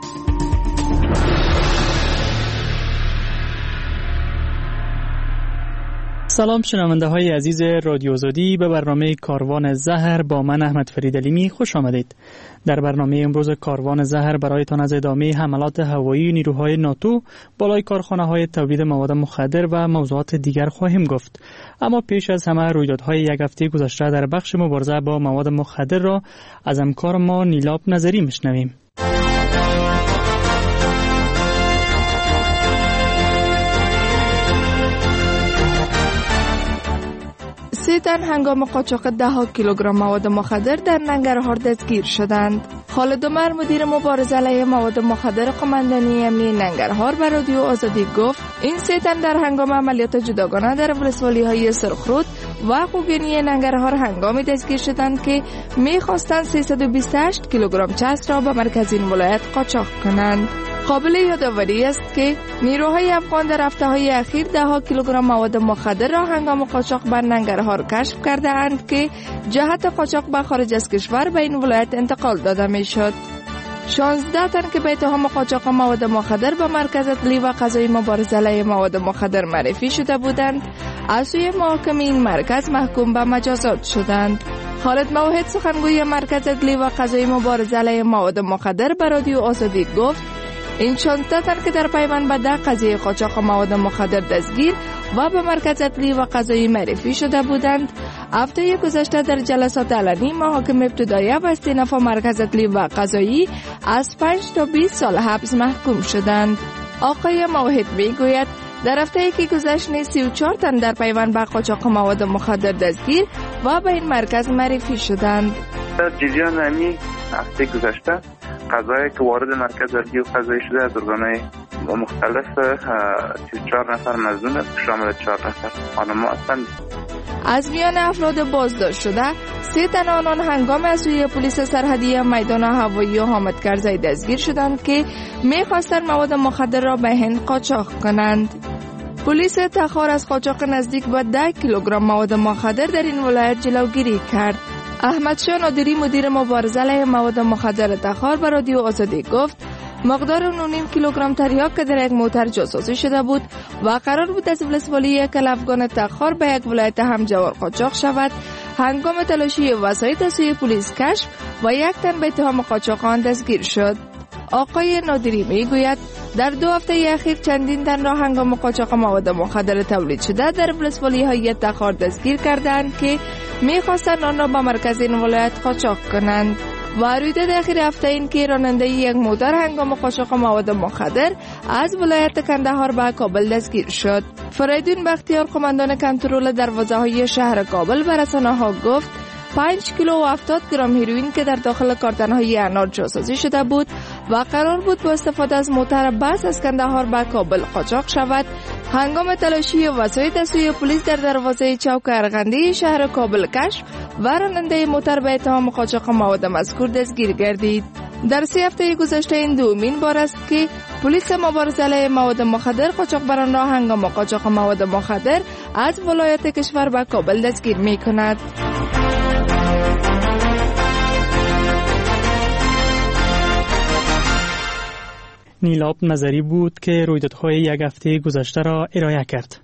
سلام شنونده های عزیز رادیو آزادی، به برنامه کاروان زهر با من احمد فرید علیمی خوش آمدید. در برنامه امروز کاروان زهر برایتان از ادامه حملات هوایی نیروهای ناتو بالای کارخانه های تولید مواد مخدر و موضوعات دیگر خواهیم گفت. اما پیش از همه رویدادهای یک هفته گذشته در بخش مبارزه با مواد مخدر را از همکار ما نیلاب نظری میشنویم. سه تن هنگام قاچاق ده ها کیلوگرم مواد مخدر در ننگرهار دستگیر شدند. خالد عمر مدیر مبارزه علیه مواد مخدر قماندانی امنیه ننگرهار به رادیو آزادی گفت این سه تن در هنگام عملیات جداگانه در ولسوالی های سرخرود و خوگینی ننگرهار هنگامی دستگیر شدند که می‌خواستند سیصد و بیست و هشت کیلوگرم چسب را به مرکز این ولایت قاچاق کنند. قابل یادآوری است که نیروهای افغان در هفته‌های اخیر ده ها کیلوگرم مواد مخدر را هنگام قاچاق به ننگرهار کشف کرده اند که جهت قاچاق به خارج از کشور به این ولایت انتقال داده می شد. شانزده تن که به اتهام قاچاق مواد مخدر به مرکز عدلی و قضایی مبارزه علیه مواد مخدر معرفی شده بودند از سوی محاکم این مرکز محکوم به مجازات شدند. خالد موحد سخنگوی مرکز عدلی و قضایی مبارزه علیه مواد مخدر به رادیو آزادی گفت این شانزده تن که در پیوند به ده قضیه قاچاق مواد مخدر دستگیر و به مرکز عدلی و قضایی معرفی شده بودند، هفته گذشته در جلسات علنی محاکم ابتدایی و استیناف مرکز عدلی و قضایی از پنج تا بیست سال حبس محکوم شدند. آقای موحد میگوید در هفته که گذشت نیز سی و چهار تن در پیوند به قاچاق مواد مخدر دستگیر و به این مرکز معرفی شدند. در جریان همین هفته گذشته قضایی که وارد مرکز عدلی و قضایی شده از ارگان‌های مختلف سی و چهار نفر مظنون است که شامل چهار نفر خانم هستند. از میان افراد بازداشت شده سه تن آنان هنگام از سوی پلیس سرحدی میدان هوایی و حامد کرزی دستگیر شدند که می‌خواستند مواد مخدر را به هند قاچاق کنند. پلیس تخار از قاچاق نزدیک به ده کیلوگرم مواد مخدر در این ولایت جلوگیری کرد. احمدشاه نادری مدیر مبارزه علیه مواد مخدر تخار به رادیو آزادی گفت مقدار نه و نیم کیلوگرم تریاک که در یک موتر جاسوسی شده بود و قرار بود از ولسوالی یک افغان تخار به یک ولایت همجوار قاچاق شود، هنگام تلاشی وسایط از سوی پلیس کشف و یک تن به اتهام قاچاق آن دستگیر شد. آقای نادری میگوید در دو هفته اخیر چندین تن را هنگام قاچاق مواد مخدر تولید شده در ولسوالی های تخار دستگیر کردند که میخواستند آن را به مرکز این ولایت قاچاق کنند. و رویداد اخیر هفته این که راننده یک موتر هنگام قاچاق مواد مخدر از ولایت کندهار به کابل دستگیر شد. فریدون بختیار قماندان کنترل دروازه های شهر کابل به رسانه‌ها گفت پنج کیلو و هفتاد گرم هیروئین که در داخل کارتن‌های انار جاسازی شده بود و قرار بود با استفاده از موتر بس از کندهار به کابل قاچاق شود، هنگام تلاشی وسایط از سوی پلیس در دروازه چوک ارغندی شهر کابل کشف و راننده موتر به اتهام قاچاق مواد مذکور دستگیر گردید. در سه هفته گذشته این دومین بار است که پلیس مبارزه علیه مواد مخدر قاچاقبران را هنگام قاچاق مواد مخدر از ولایت کشور به کابل دستگیر می کند. نیلاب نظری بود که رویدادهای یک هفته گذشته را ارائه کرد.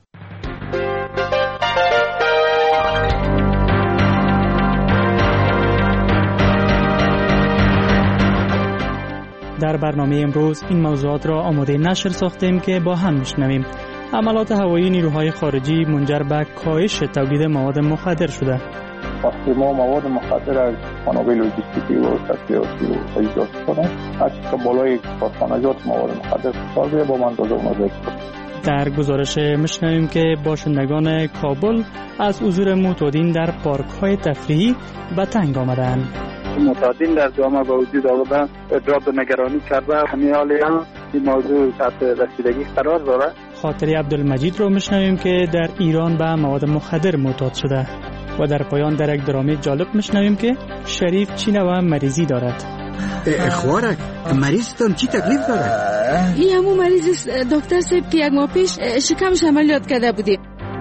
در برنامه امروز این موضوعات را آماده نشر ساختیم که با هم میشنویم. حملات هوایی نیروهای خارجی منجر به کاهش تولید مواد مخدر شده. وقتی ما مواد مخدر از منابع لوجستیکی و تسلیحاتی و ایجاد کنیم، هرچی که بالای کارخانجات مواد مخدر فشار بیه با اندازه اونو در گزارش میشنویم که باشندگان کابل از حضور معتادین در پارک های تفریحی به تنگ آمدند. معتادین در جامعه با وجود آوردن ادراک و نگرانی کرده، همین حالی هم این موضوع تحت رسیدگی قرار داره. خاطری عبدالمجید رو میشنویم که در ایران به مواد مخدر معتاد شده و در پایان در یک درامه جالب میشنویم که شریف چی نوع مریضی دارد. خوارک مریضتان چی تکلیف دارد؟ این همون مریض دکتر صاحب که یک ماه پیش شکمش عملیات کرده بودیم.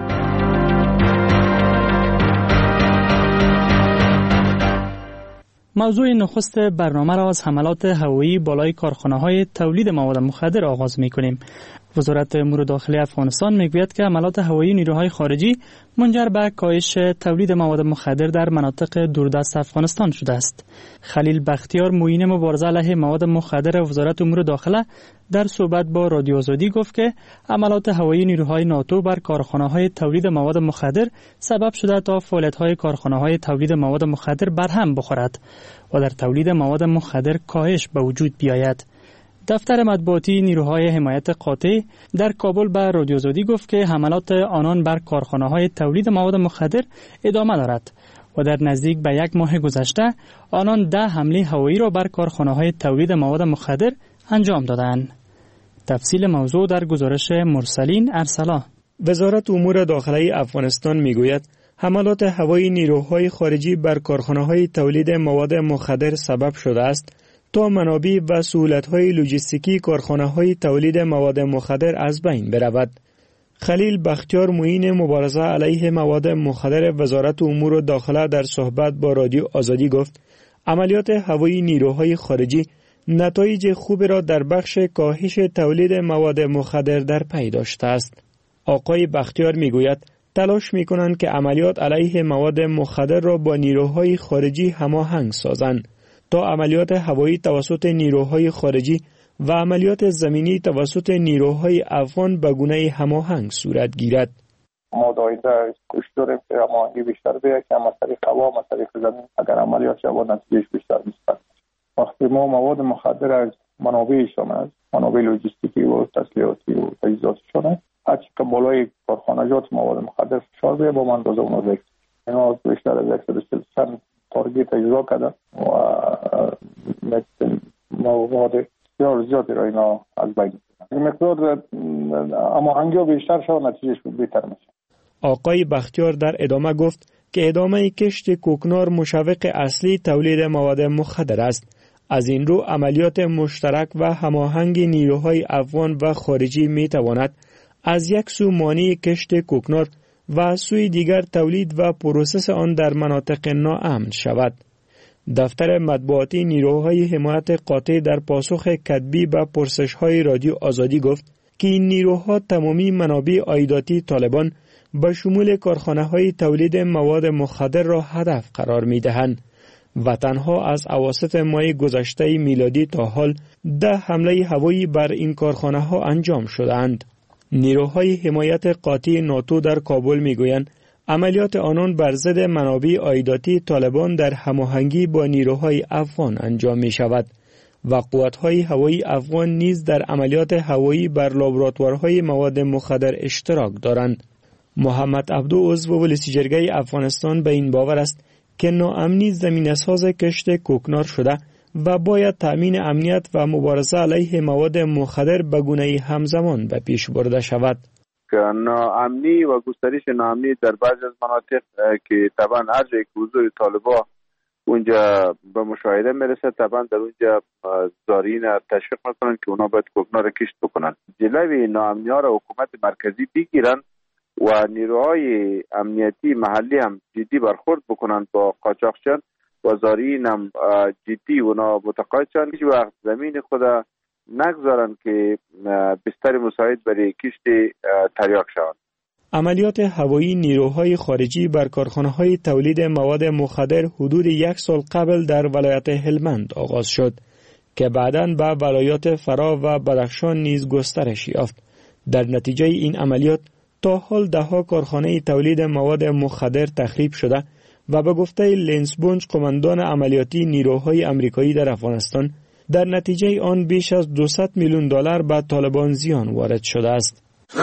موضوع نخست برنامه را از حملات هوایی بالای کارخانه‌های تولید مواد مخدر آغاز می‌کنیم. وزارت امور داخلی افغانستان میگوید که حملات هوایی نیروهای خارجی منجر به کاهش تولید مواد مخدر در مناطق دوردست افغانستان شده است. خلیل بختیار معین مبارزه علیه مواد مخدر وزارت امور داخله در صحبت با رادیو آزادی گفت که حملات هوایی نیروهای ناتو بر کارخانه‌های تولید مواد مخدر سبب شده تا فعالیت‌های کارخانه‌های تولید مواد مخدر برهم بخورد و در تولید مواد مخدر کاهش به وجود بیاید. دفتر مطبوعاتی نیروهای حمایت قاطع در کابل به رادیو آزادی گفت که حملات آنان بر کارخانه‌های تولید مواد مخدر ادامه دارد و در نزدیک به یک ماه گذشته آنان ده حمله هوایی را بر کارخانه‌های تولید مواد مخدر انجام دادند. تفصیل موضوع در گزارش مرسلین ارسلا. وزارت امور داخلی افغانستان میگوید حملات هوایی نیروهای خارجی بر کارخانه‌های تولید مواد مخدر سبب شده است تا منابع و سهولت‌های لوجستیکی کارخانه‌های تولید مواد مخدر از بین برود. خلیل بختیار معین مبارزه علیه مواد مخدر وزارت امور داخله در صحبت با رادیو آزادی گفت عملیات هوایی نیروهای خارجی نتایج خوب را در بخش کاهش تولید مواد مخدر در پی داشته است. آقای بختیار میگوید تلاش می کنند که عملیات علیه مواد مخدر را با نیروهای خارجی هماهنگ سازند تا عملیات هوایی توسط نیروهای خارجی و عملیات زمینی توسط نیروهای افغان به گونه هماهنگ صورت گیرد. ما دایده کوشش داریم که هماهنگی بیشتر بیاید که هم از طریق هوا هم از طریق زمین اگر عملیات شود نتیجهش بیشتر می‌شود. وقتی ما مواد مخدر از منابعشان از منابع لوجستیکی و تسلیحاتی و تجهیزاتشان است هرچی که بالای کارخانجات مواد مخدر فشار بیاید با من اندازه اونا ذکر اینا بیشتر از صد و چهل چند تارگت اجرا کرده و مواد بسیار زیادی را اینا از بین می‌برند. مقدار هماهنگی بیشتر شود نتیجهش بهتر میشه. آقای بختیار در ادامه گفت که ادامه کشت کوکنار مشوق اصلی تولید مواد مخدر است. از این رو عملیات مشترک و هماهنگ نیروهای افغان و خارجی می تواند از یک سو مانع کشت کوکنار و از سوی دیگر تولید و پروسس آن در مناطق ناامن شود. دفتر مطبوعاتی نیروهای حمایت قاطع در پاسخ کتبی به پرسش‌های رادیو آزادی گفت که این نیروها تمامی منابع عایداتی طالبان به شمول کارخانه‌های تولید مواد مخدر را هدف قرار می‌دهند و تنها از اواسط ماه گذشته میلادی تا حال ده حمله هوایی بر این کارخانه‌ها انجام شده‌اند. نیروهای حمایت قاطع ناتو در کابل می‌گویند عملیات آنان بر ضد منابع عایداتی طالبان در هماهنگی با نیروهای افغان انجام می‌شود و قوت‌های هوایی افغان نیز در عملیات هوایی بر لابراتوارهای مواد مخدر اشتراک دارند. محمد عبدو عضو ولسی جرگه افغانستان به این باور است که ناامنی زمینه‌ساز کشت کوکنار شده و باید تأمین امنیت و مبارزه علیه مواد مخدر به گونه همزمان به پیش برده شود. ناامنی و گسترش ناامنی در بعضی از مناطق که طبعا هر جایی که حضور طالبا اونجا به مشاهده میرسه طبعا در اونجا زارین تشویق میکنن که اونا باید کوکنار را کشت بکنن. جلوی ناامنی ها را حکومت مرکزی بگیرن و نیروهای امنیتی محلی هم جدی برخورد بکنن با قاچاقچیان و زارین هم جدی اونا متقاعد شدن که وقت زمین خود نگذارن که بستر مساعد برای کشت تریاک شوند. عملیات هوایی نیروهای خارجی بر کارخانه‌های تولید مواد مخدر حدود یک سال قبل در ولایت هلمند آغاز شد که بعداً به ولایات فرا و بدخشان نیز گسترش یافت. در نتیجه این عملیات تا حال دهها کارخانه تولید مواد مخدر تخریب شده و به گفته لنس بونج قماندان عملیاتی نیروهای آمریکایی در افغانستان در نتیجه آن بیش از دویست میلیون دلار به طالبان زیان وارد شده است.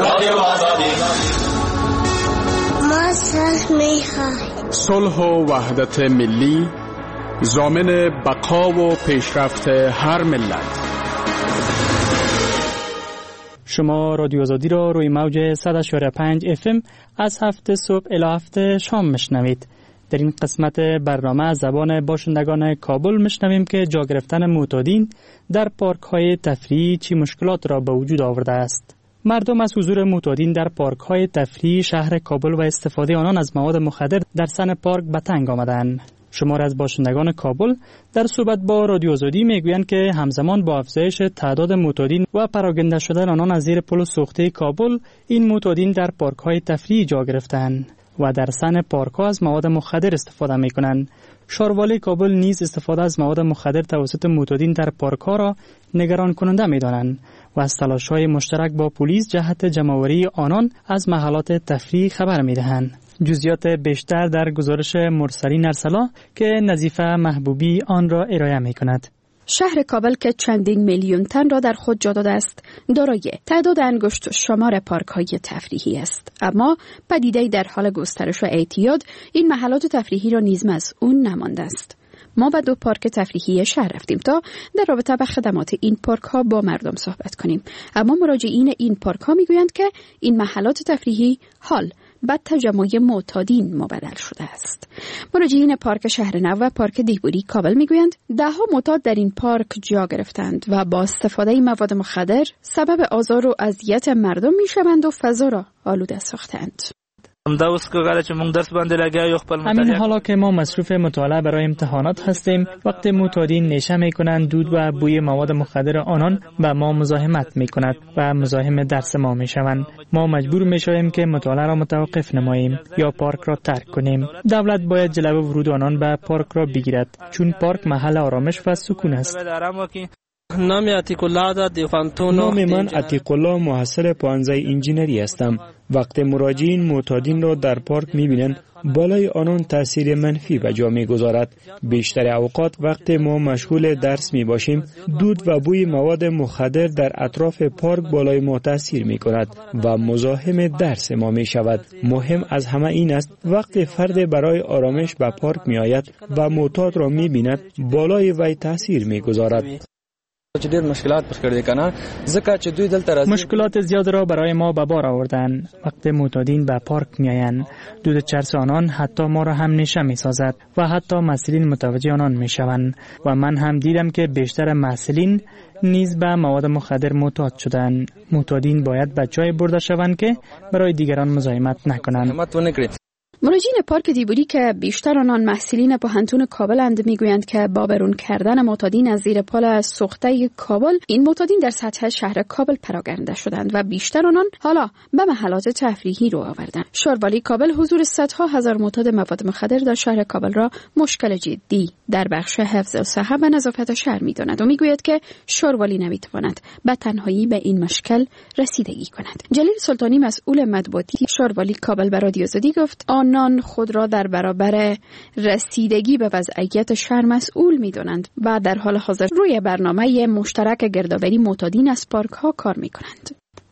ما صلح می‌خواهیم. صلح و وحدت ملی ضامن بقا و پیشرفت هر ملت. شما رادیو آزادی را روی موج صد و پنج اف ام از هفت صبح الی هفت شام میشنوید. در این قسمت برنامه از زبان باشندگان کابل میشنویم که جا گرفتن معتادین در پارک های تفریحی چی مشکلات را به وجود آورده است. مردم از حضور معتادین در پارک های تفریحی شهر کابل و استفاده آنان از مواد مخدر در سن پارک به تنگ آمدند. شمار از باشندگان کابل در صحبت با رادیو آزادی میگویند که همزمان با افزایش تعداد معتادین و پراگنده شدن آنان از زیر پل سوخته کابل، این معتادین در پارک های تفریحی جا گرفتند و در سن پارک ها از مواد مخدر استفاده می کنند. شاروالی کابل نیز استفاده از مواد مخدر توسط معتادین در پارک ها را نگران کننده می دانند و از تلاش های مشترک با پلیس جهت جمع‌آوری آنان از محلات تفریح خبر می دهند. جزئیات بیشتر در گزارش مرسلین ارسلا که نظیفه محبوبی آن را ارائه می کند. شهر کابل که چندین میلیون تن را در خود جا داده است، دارای تعداد انگشت شمار پارک‌های تفریحی است، اما پدیده‌ای در حال گسترش و اعتیاد این محلات تفریحی را نیز مسئول نمانده است. ما به دو پارک تفریحی شهر رفتیم تا در رابطه با خدمات این پارک ها با مردم صحبت کنیم، اما مراجعین این پارک ها میگویند که این محلات تفریحی حال به تجمع معتادین مبدل شده است. مراجعین پارک شهر نو و پارک دیبوری کابل میگویند ده ها معتاد در این پارک جا گرفتند و با استفاده مواد مخدر سبب آزار و اذیت مردم میشوند و فضا را آلوده ساختند. همین حالا که ما مصروف مطالعه برای امتحانات هستیم، وقتی معتادین نشه می کنند دود و بوی مواد مخدر آنان به ما مزاحمت می کند و مزاحم درس ما می شوند. ما مجبور می شویم که مطالعه را متوقف نماییم یا پارک را ترک کنیم. دولت باید جلوه ورود آنان به پارک را بگیرد، چون پارک محل آرامش و سکون است. نام من عتیق الله، محصل پانزده انجینری هستم. وقتی مراجعین معتادین را در پارک می‌بینند، بالای آنان تاثیر منفی به جا می‌گذارد. بیشتر اوقات وقتی ما مشغول درس می‌باشیم، دود و بوی مواد مخدر در اطراف پارک بالای ما تاثیر می‌کند و مزاحم درس ما می‌شود. مهم از همه این است وقتی فرد برای آرامش به پارک می‌آید و معتاد را می‌بیند، بالای وی تاثیر می‌گذارد. مشکلات زیاد را برای ما به بار آوردند. وقتی معتادین به پارک میآیند، دود چرس آنان حتی ما را هم نشه میسازد و حتی مسئولین متوجه آنان میشوند و من هم دیدم که بیشتر مسئولین نیز به مواد مخدر معتاد شدند. معتادین باید به جای برده شوند که برای دیگران مزاحمت نکنند. مراجعین پارک دیبولی که بیشتر آنان محصلین پوهنتون کابل اند میگویند که با برون کردن معتادین از زیر پل سوخته کابل، این معتادین در سطح شهر کابل پراگنده شدند و بیشتر آنان حالا به محلات تفریحی رو آوردند. شاروالی کابل حضور صدها هزار معتاد مواد مخدر در شهر کابل را مشکل جدی در بخش حفظ و صحت و نظافت شهر میداند و میگوید که شاروالی نمیتواند به تنهایی به این مشکل رسیدگی کند. جلیل سلطانی، مسئول مطبوعاتی شاروالی کابل، به رادیو آزادی گفت آنان خود را در برابر رسیدگی به وضعیت شهر مسئول می‌دانند و در حال حاضر روی برنامه مشترک گردآوری معتادین از پارک‌ها کار می‌کنند.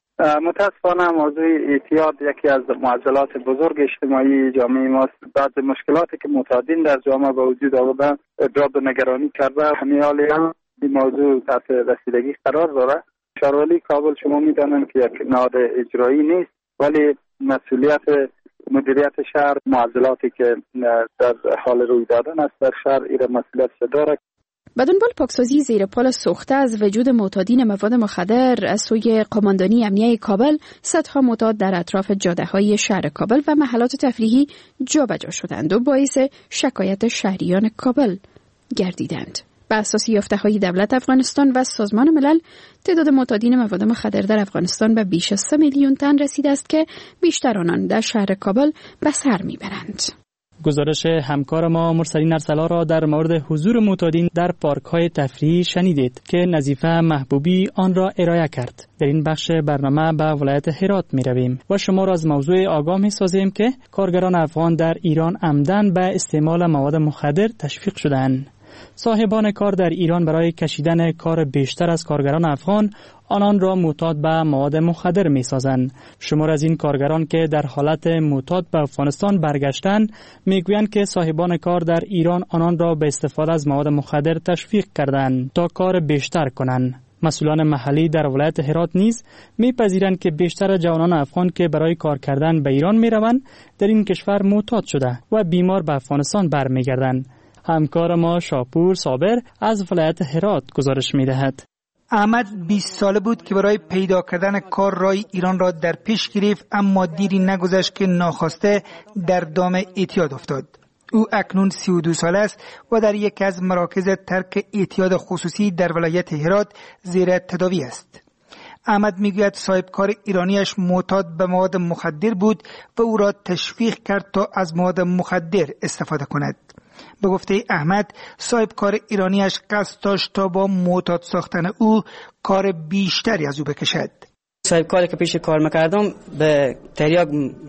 متاسفانه موضوع اعتیاد یکی از معضلات بزرگ اجتماعی جامعه ماست. بعض مشکلاتی که معتادین در جامعه به وجود آورده ابراز نگرانی کرده. همین حال هم این موضوع تحت رسیدگی قرار داره. شاروالی کابل شما می‌دانند که یک نهاد اجرایی نیست، ولی مسئولیت مدیریت شهر معضلاتی که در حال روی دادن است در شهر این مسئولیت داره. به دنبال پاکسازی زیر پل سوخته از وجود معتادین مواد مخدر از سوی قماندانی امنیه کابل، صدها معتاد در اطراف جاده‌های شهر کابل و محلات تفریحی جابجا شدند و باعث شکایت شهریان کابل گردیدند. به اساس یافته‌های دولت افغانستان و سازمان ملل، تعداد معتادین مواد مخدر در افغانستان به بیش از سه میلیون تن رسیده است که بیشتر آنان در شهر کابل به سر میبرند. گزارش همکار ما مرسلین ارسلا را در مورد حضور معتادین در پارک‌های تفریحی شنیدید که نظیفه محبوبی آن را ارائه کرد. در این بخش برنامه به ولایت هرات می رویم و شما را از موضوع آگاه می سازیم که کارگران افغان در ایران عمدن به استعمال مواد مخدر تشویق شدند. صاحبان کار در ایران برای کشیدن کار بیشتر از کارگران افغان آنان را معتاد به مواد مخدر می سازند. شمار از این کارگران که در حالت معتاد به افغانستان برگشتند می گویند که صاحبان کار در ایران آنان را به استفاده از مواد مخدر تشویق کردند تا کار بیشتر کنند. مسئولان محلی در ولایت هرات نیز میپذیرند که بیشتر جوانان افغان که برای کار کردن به ایران می روند در این کشور معتاد شده و بیمار به افغانستان برمیگردند. همکار ما شاپور صابر از ولایت هرات گزارش می دهد. احمد بیست ساله بود که برای پیدا کردن کار رای ایران را در پیش گرفت، اما دیری نگذشت که ناخواسته در دام اعتیاد افتاد. او اکنون سی و دو ساله است و در یکی از مراکز ترک اعتیاد خصوصی در ولایت هرات زیر تداوی است. احمد میگوید صاحب کار ایرانیش معتاد به مواد مخدر بود و او را تشویق کرد تا از مواد مخدر استفاده کند. به گفته احمد، صاحب کار ایرانیش قصد داشت تا با معتاد ساختن او کار بیشتری از او بکشد. صاحب کاری که پیش کار میکردم به تریاک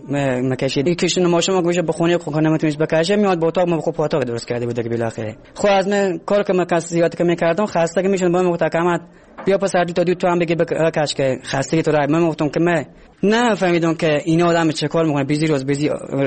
مکشید. این کشتن ماشین ما گوشه به خونه خونه نمیتونیش بکشه، میاد با اتاق ما خوب اتاق درست کرده بود که بالاخره. خب از من کار که من زیاد که میکردم خسته که میشدم با من احمد بیا پسر دو تا دو تو هم بگی بکش که خسته تو راه. من گفتم که من نه فهمیدم که این آدم چه کار میکنه، بیزی روز بیزی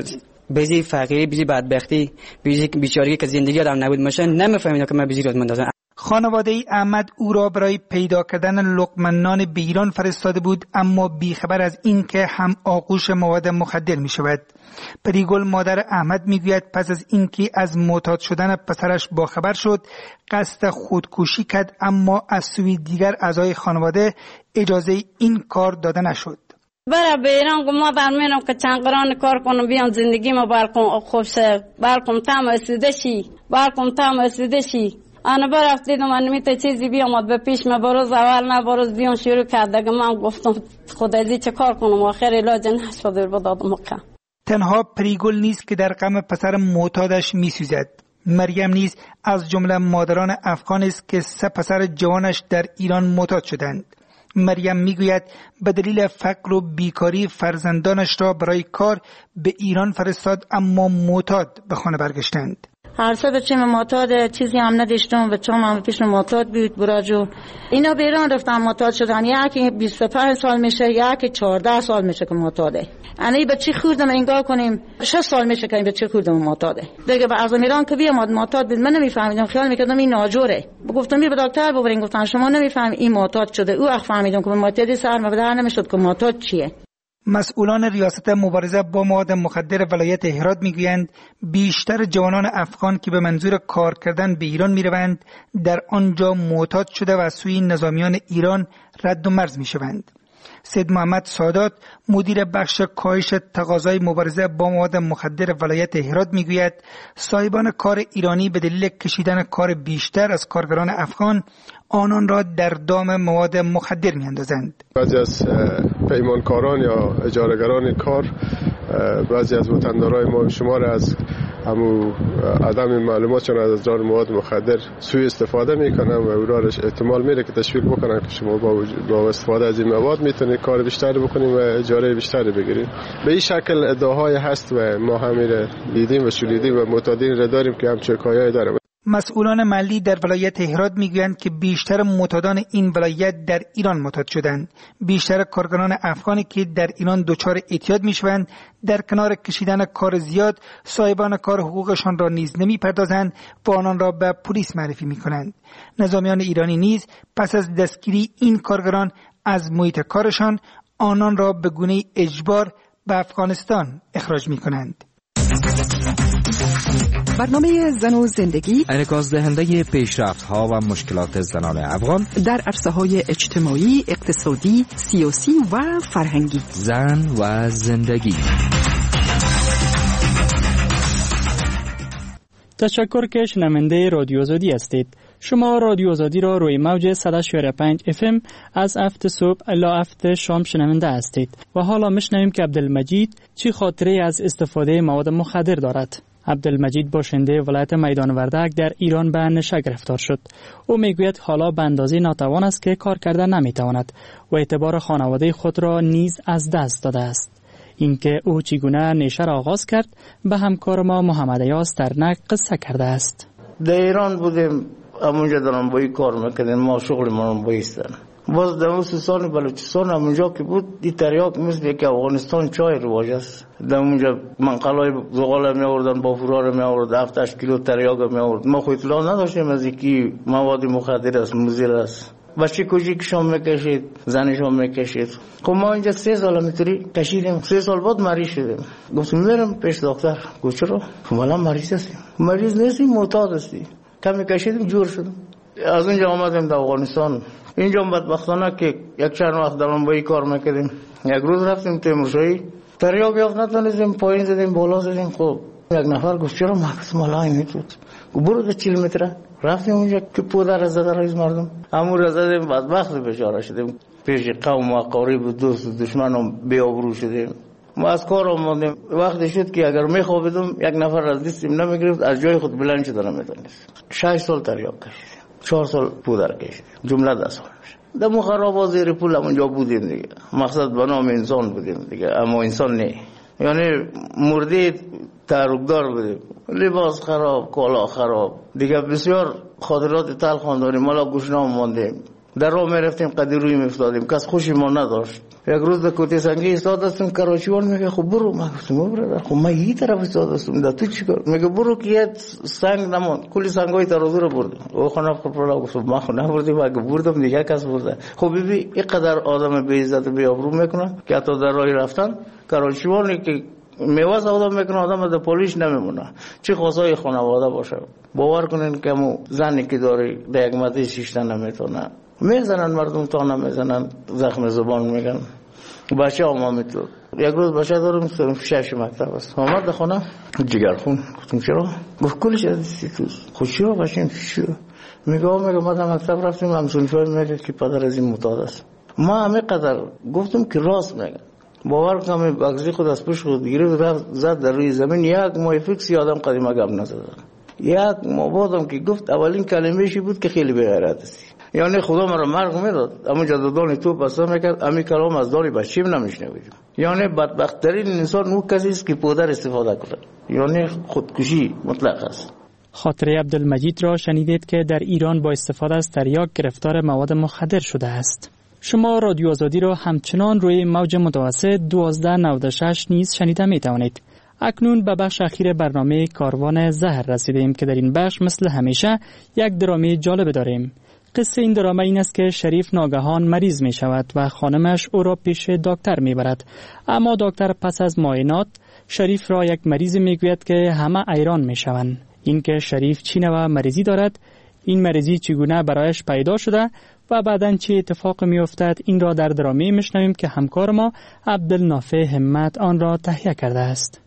بیزی فقیری، بیزی بدبختی، بیزی بیچارگی که زندگی آدم نبود باشه، نمیفهمیدم که من بیزی روز مندازم. خانواده ای احمد او را برای پیدا کردن لقمه نان به ایران فرستاده بود، اما بیخبر از این که هم آغوش مواد مخدر می شود. پریگل مادر احمد می گوید پس از اینکه از معتاد شدن پسرش باخبر شد قصد خودکشی کرد، اما از سوی دیگر اعضای خانواده اجازه این کار داده نشد. برای به ایران گم ما برمینم که چنگران کار کنم بیان زندگی ما بالکن خوبشه بالکن تام رسیده شی بالکن تام رسیده شی انا برفت دیدم من میته چیزی بیامد به پیش ما بروز اول نه بروز بیان شروع کرد دیگه من گفتم خدایی چه کار کنم آخر علاج نشد بدادم مکه. تنها پریگل نیست که در غم پسر معتادش میسوزد. مریم نیز از جمله مادران افغان است که سه پسر جوانش در ایران معتاد شدند. مریم میگوید به دلیل فقر و بیکاری فرزندانش را برای کار به ایران فرستاد اما معتاد به خانه برگشتند. هر سه بچه معتاد چیزی هم نداشتم و چون هم پیش معتاد بود براجو اینا به ایران رفتن معتاد شدن. یکی بیست و پنج سال میشه یکی چهارده سال میشه که معتاده. یعنی بچه خوردم انگار کنیم شش سال میشه که این بچه خوردم معتاده. دیگه به از ایران که بیام معتاد بود من نمیفهمیدم خیال میکردم این ناجوره. گفتم بیا به دکتر ببرین گفتن شما نمیفهمید این معتاد شده. او اخ فهمیدم که معتادی سر مبدر نمیشد که معتاد چیه. مسئولان ریاست مبارزه با مواد مخدر ولایت هرات میگویند بیشتر جوانان افغان که به منظور کار کردن به ایران میروند در آنجا معتاد شده و از سوی نظامیان ایران رد و مرز میشوند. سید محمد سادات مدیر بخش کاهش تقاضای مبارزه با مواد مخدر ولایت هرات میگوید صاحبان کار ایرانی به دلیل کشیدن کار بیشتر از کارگران افغان آنان را در دام مواد مخدر میاندازند. بعضی از پیمانکاران یا اجارهگران کار بعضی از وطندارای ما شما را از همو عدم معلوماتشان از ازرار مواد مخدر سوء استفاده میکنن و او را احتمال میره که تشویق بکنن که شما با, با استفاده از این مواد میتونید کار بیشتری بکنید و اجاره بیشتری بگیرید. به این شکل ادعاهای هست و ما همین دیدیم و شنیدیم و معتادین را داریم که همچه کایای داره. مسئولان محلی در ولایت هرات میگویند که بیشتر معتادان این ولایت در ایران معتاد شدند. بیشتر کارگران افغانی که در ایران دچار اعتیاد میشوند در کنار کشیدن کار زیاد صاحبان کار حقوقشان را نیز نمیپردازند و آنان را به پلیس معرفی میکنند. نظامیان ایرانی نیز پس از دستگیری این کارگران از محیط کارشان آنان را به گونه اجبار به افغانستان اخراج میکنند. برنامه زن و زندگی انعکاس دهنده پیشرفت‌ها و مشکلات زنان افغان در عرصه‌های اجتماعی، اقتصادی، سیاسی و فرهنگی. زن و زندگی. تشکر که شنونده رادیو آزادی هستید. شما رادیو آزادی را روی موج صد و چهار و پنج اف ام از هفت صبح الی هفت شام شنونده هستید و حالا میشنویم که عبدالمجید چی خاطره از استفاده مواد مخدر دارد. عبدالمجید باشنده ولایت میدان وردک در ایران به نشه گرفتار شد. او میگوید حالا به اندازه ناتوان است که کار کردن نمیتواند و اعتبار خانواده خود را نیز از دست داده است. اینکه او چگونه نشه را آغاز کرد به همکار ما محمد ایاز ترنک قصه کرده است. در ایران بودیم همونجا دارم بایی کار میکردیم ما شغل ما بایستن. باز در سال بلوچستان همونجا که بود دی تریاک مثل که افغانستان چای رواج است. در اونجا منقلای زغال می آوردن بافورا رو می آورد هفت هشت کیلو تریاک می آورد. ما خو اطلاع نداشتیم از اینکه مواد مخدر است مضر است. بچه کوچیکشون میکشید زنشون میکشید. خب ما اینجا سه سال میتونی کشیدیم. سه سال بعد مریض شدیم. گفتم میرم پیش دکتر. گفت چرا؟ خب الان مریض هستیم. مریض نیستی معتاد هستی. کمی کشیدیم جور شدیم. از اونجا آمدیم در افغانستان. اینجا بدبختانه که یک چند وقت دارم با این کار میکردیم. یک روز رفتیم تیمورشاهی تریاک یافت نتونستیم پایین زدیم بالا زدیم. خب یک نفر گفت چرا مکس مالای میتود؟ برو ده چهل متره. رفتیم اونجا که پودر از زده رئیس مردم همون را زدیم بدبخت بیچاره شدیم. پیش قوم و قریب و دوست و دشمنم بی آبرو شدیم. ما از کار آمدیم. وقتی شد که اگر میخوابیدم یک نفر از دستیم نمیگرفت از جای خود بلند شده نمیتونست. شش سال تریاک کشیدیم. چهار سال پودر کشیدیم. جمله ده سال میشه. دمو خرابا زیر پول همونجا بودیم دیگه. مقصد به نام انسان بودیم دیگه اما انسان نه. یعنی مرده تعرقدار بودیم. لباس خراب، کالا خراب. دیگه بسیار خاطرات تلخ داریم. مالا گوشنام ماندیم. در راه میرفتیم قدی روی میفتادیم. کس خوشی ما نداشت. یک روز در کوتی سنگی ایستاد هستم کراچیوان میگه خب برو. من گفتم برادر خب من این طرف ایستاد هستم در تو چیکار؟ میگه برو که یه سنگ نموند. کلی سنگای ترازو رو بردم. او خانه خپلا گفتم من خو نبردم اگه بردم دیگه کس برده. خب ببین اینقدر آدم بی عزت و بی آبرو میکنن که حتی در راه رفتن کراچیوانی که میوه سودا میکنه آدم در پلیس نمیمونه. چه خواستای خانواده باشه. باور کنین که مو زنی که داره در یک مته شیشتن نمیتونه. میزنن مردم تا نمیزنن زخم زبان میگن. بچه هم همینطور. یک روز بچه دارم سرم شش مکتب است. آمد خونه جگرخون. گفتم چرا؟ گفت کلش از توس. خود چرا بچه‌م چرا؟ میگه میگه ما در مکتب رفتیم همسونفای میگه که پدر از این معتاد است. ما همه قدر گفتم که راست میگه. باور کنم بغزی خود از پشت خود گرفت رفت زد در روی زمین. یک ماه فیکس یادم قدیما گپ نزد. یک ماه بعدم که گفت اولین کلمه‌شی بود که خیلی بی‌غیرت است. یعنی خدا مرا مرگ میداد اما جدادان تو پسا میکرد امی کلام از داری بچیم نمیشنوید. یعنی بدبخت‌ترین انسان اون کسی است که پدر استفاده کنه. یعنی خودکشی مطلق است. خاطره عبدالمجید را شنیدید که در ایران با استفاده از تریاک گرفتار مواد مخدر شده است. شما رادیو آزادی را همچنان روی موج متوسط دوازده نود و شش نیز شنیده می توانید. اکنون به بخش اخیر برنامه کاروان زهر رسیدیم که در این بخش مثل همیشه یک درامی جالب داریم. قصه این دراما این است که شریف ناگهان مریض می شود و خانمش او را پیش دکتر می برد. اما دکتر پس از معاینات شریف را یک مریض می گوید که همه ایران می شوند. این که شریف چی نوع مریضی دارد، این مریضی چگونه برایش پیدا شده و بعداً چه اتفاق می افتد، این را در درامی میشنویم که همکار ما عبدالنافع همت آن را تهیه کرده است.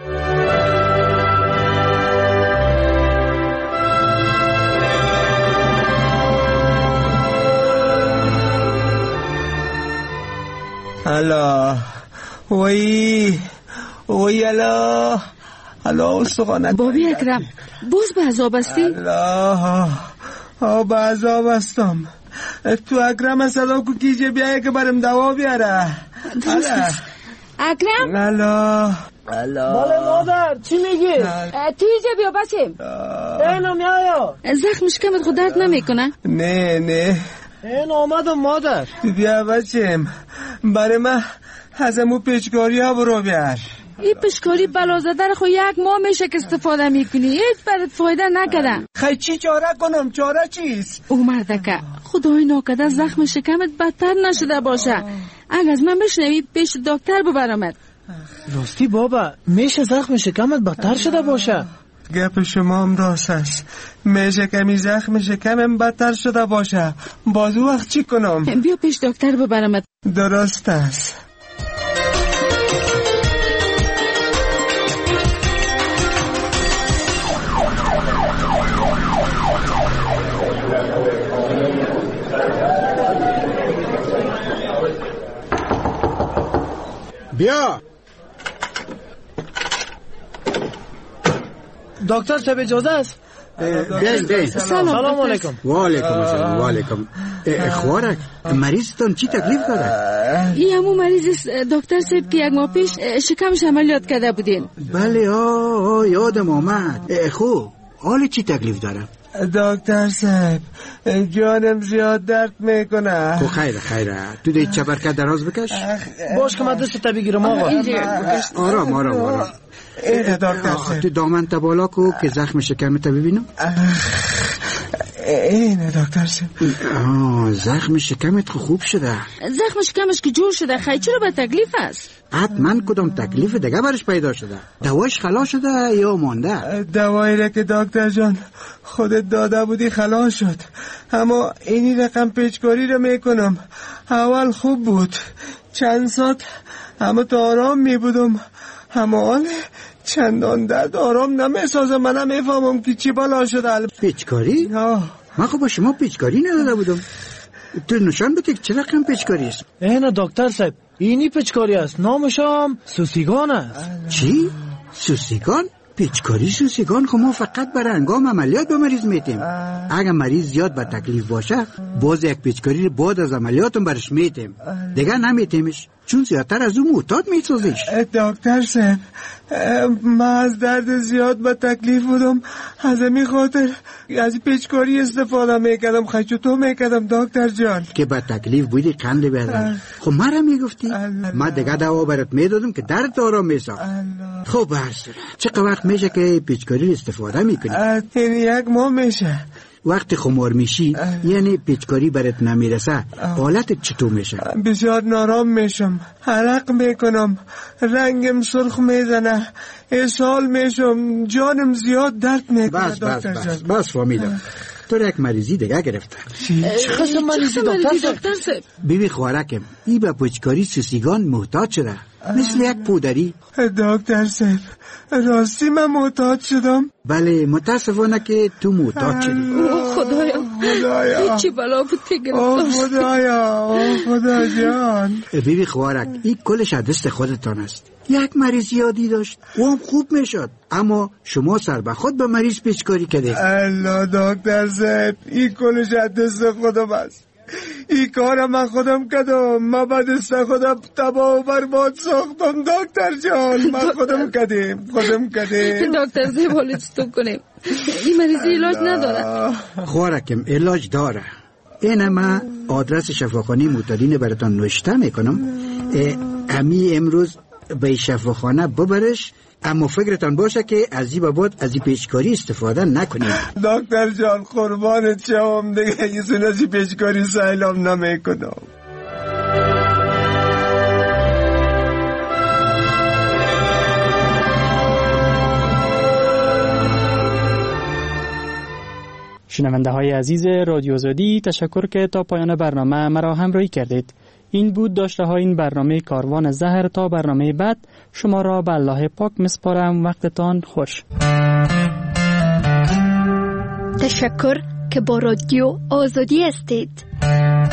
الا وی وی الا الا استخوانت بابی اکرم باز به عذاب هستی؟ الا به عذاب هستم. تو اکرم صدا کو کیجه بیایه که برم دوا بیاره. اکرم؟ الا الا بله مادر چی میگی؟ تیجه بیا بچیم. اینو میایا زخم شکمت خود درد نمیکنه؟ نه نه این آمدم مادر. بیا بچیم برای من هزمو پیچکاری ها برو بیار. این پیچکاری بلازده رو خو یک ماه میشه که استفاده میکنی، هیچ برات فایده نکده. خیلی چی چاره کنم؟ چاره چیست؟ او مردکه خدای ناکده زخم شکمت بدتر نشده باشه. اگه از من بشنوی پیش دکتر ببرمت. راستی بابا میشه زخم شکمت بدتر شده باشه؟ گپ شما هم راست است. میشه کمی زخم شکمم بدتر شده باشه. باز وقت چی کنم؟ بیا پیش دکتر ببرمت. درست است. بیا دکتر صاحب اجازه است؟ بین بین. سلام علیکم. و علیکم السلام. و علیکم. خوارک مریضتان چی تکلیف داره؟ این همون مریض است دکتر صاحب که یک ماه پیش شکمش عملیات کرده بودین. بله آه یادم آمد. خوب حال چی تکلیف داره؟ دکتر صاحب جانم زیاد درد میکنه. خب خیره خیره تو دیگه چبرکت دراز بکش. باش که من دست تا بگیرم آقا. آرام آرام آرام. اینه دکتر صاحب. تو دامن تا بالا کو که زخم شکمت ببینم. اینه دکتر صاحب. آه زخم شکمت خوب شده. زخم شکمش که جور شده خیلی چرا به تکلیف است؟ حتما کدام تکلیف دیگه برش پیدا شده؟ دواش خلاص شده یا مانده؟ دوایی را که دکتر جان خودت داده بودی خلاص شد، اما اینی رقم پیچکاری را میکنم. اول خوب بود چند ساعت اما تو آرام میبودم، اما حال چندان درد آرام نمیسازم. من نمیفهمم که چی بالا شده. پیچکاری؟ من خب با شما پیچکاری نداده بودم. تو نشان بده که چه رقم پیچکاری است؟ اینه دکتر صاحب اینی پیچکاری است، نامش هم سوسیگان است. چی؟ سوسیگان؟ پیچکاری سوسیگان خب ما فقط برای انگام عملیات به مریض میتیم. اگر مریض زیاد به تکلیف باشه باز یک پیچکاری بعد از عملیاتم برش میتیم، دیگه نمیتیمش چون زیادتر از اون معتاد میسازیش. دکتر صاحب من از درد زیاد به تکلیف بودم، از این خاطر از پیچکاری استفاده میکردم. خیلی تو میکردم دکتر جان که به تکلیف بودی قند بیادم. خب مرا میگفتی من دیگه دوا برات میدادم که درد آرام میساخت. خب برس چه وقت میشه که پیچکاری استفاده میکنی؟ این یک ماه میشه. وقتی خمار میشی یعنی پیچکاری برات نمیرسه حالتت چطور میشه؟ بسیار نارام میشم، عرق میکنم، رنگم سرخ میزنه، اسهال میشم، جانم زیاد درد میکنه. بس بس بس بس فهمیدم. تو یک مریضی دیگه گرفته. چه قسم مریضی دکتر صاحب؟ بیبی خوارکم ای به پوچکاری سوسیگان محتاج شده، مثل یک پودری. دکتر صاحب راستی من محتاج شدم؟ بله متاسفانه که تو محتاج شدی. اوه خدایا خدایا چی بلا بود که گرفتم. اوه خدایا اوه خدا جان. بیبی خوارک این کلش دست خودتان است. یک مریض یادی داشت و هم خوب میشد، اما شما سر به خود به مریض پیچکاری کردید. الله دکتر صاحب این کلش دست خودم است. این کار من خودم کردم، من به دست خودم تباه و برباد ساختم دکتر جان. من خودم کردم خودم کردم. دکتر صاحب حالا چطور کنیم؟ این مریضی علاج نداره؟ خوارکم علاج داره. این من آدرس شفاخانه معتادین براتان نوشته میکنم. امی امروز به شفاخانه ببرش، اما فکرتان باشه که از این بعد از این پیچکاری استفاده نکنید. دکتر جان قربانت شوم، دیگه یزون از این پیچکاری سهلم نمیکنم. شنونده های عزیز رادیو آزادی، تشکر که تا پایان برنامه مرا همراهی کردید. این بود داشته های این برنامه کاروان زهر. تا برنامه بعد شما را به الله پاک مسپارم. وقتتان خوش. تشکر که با رادیو آزادی هستید.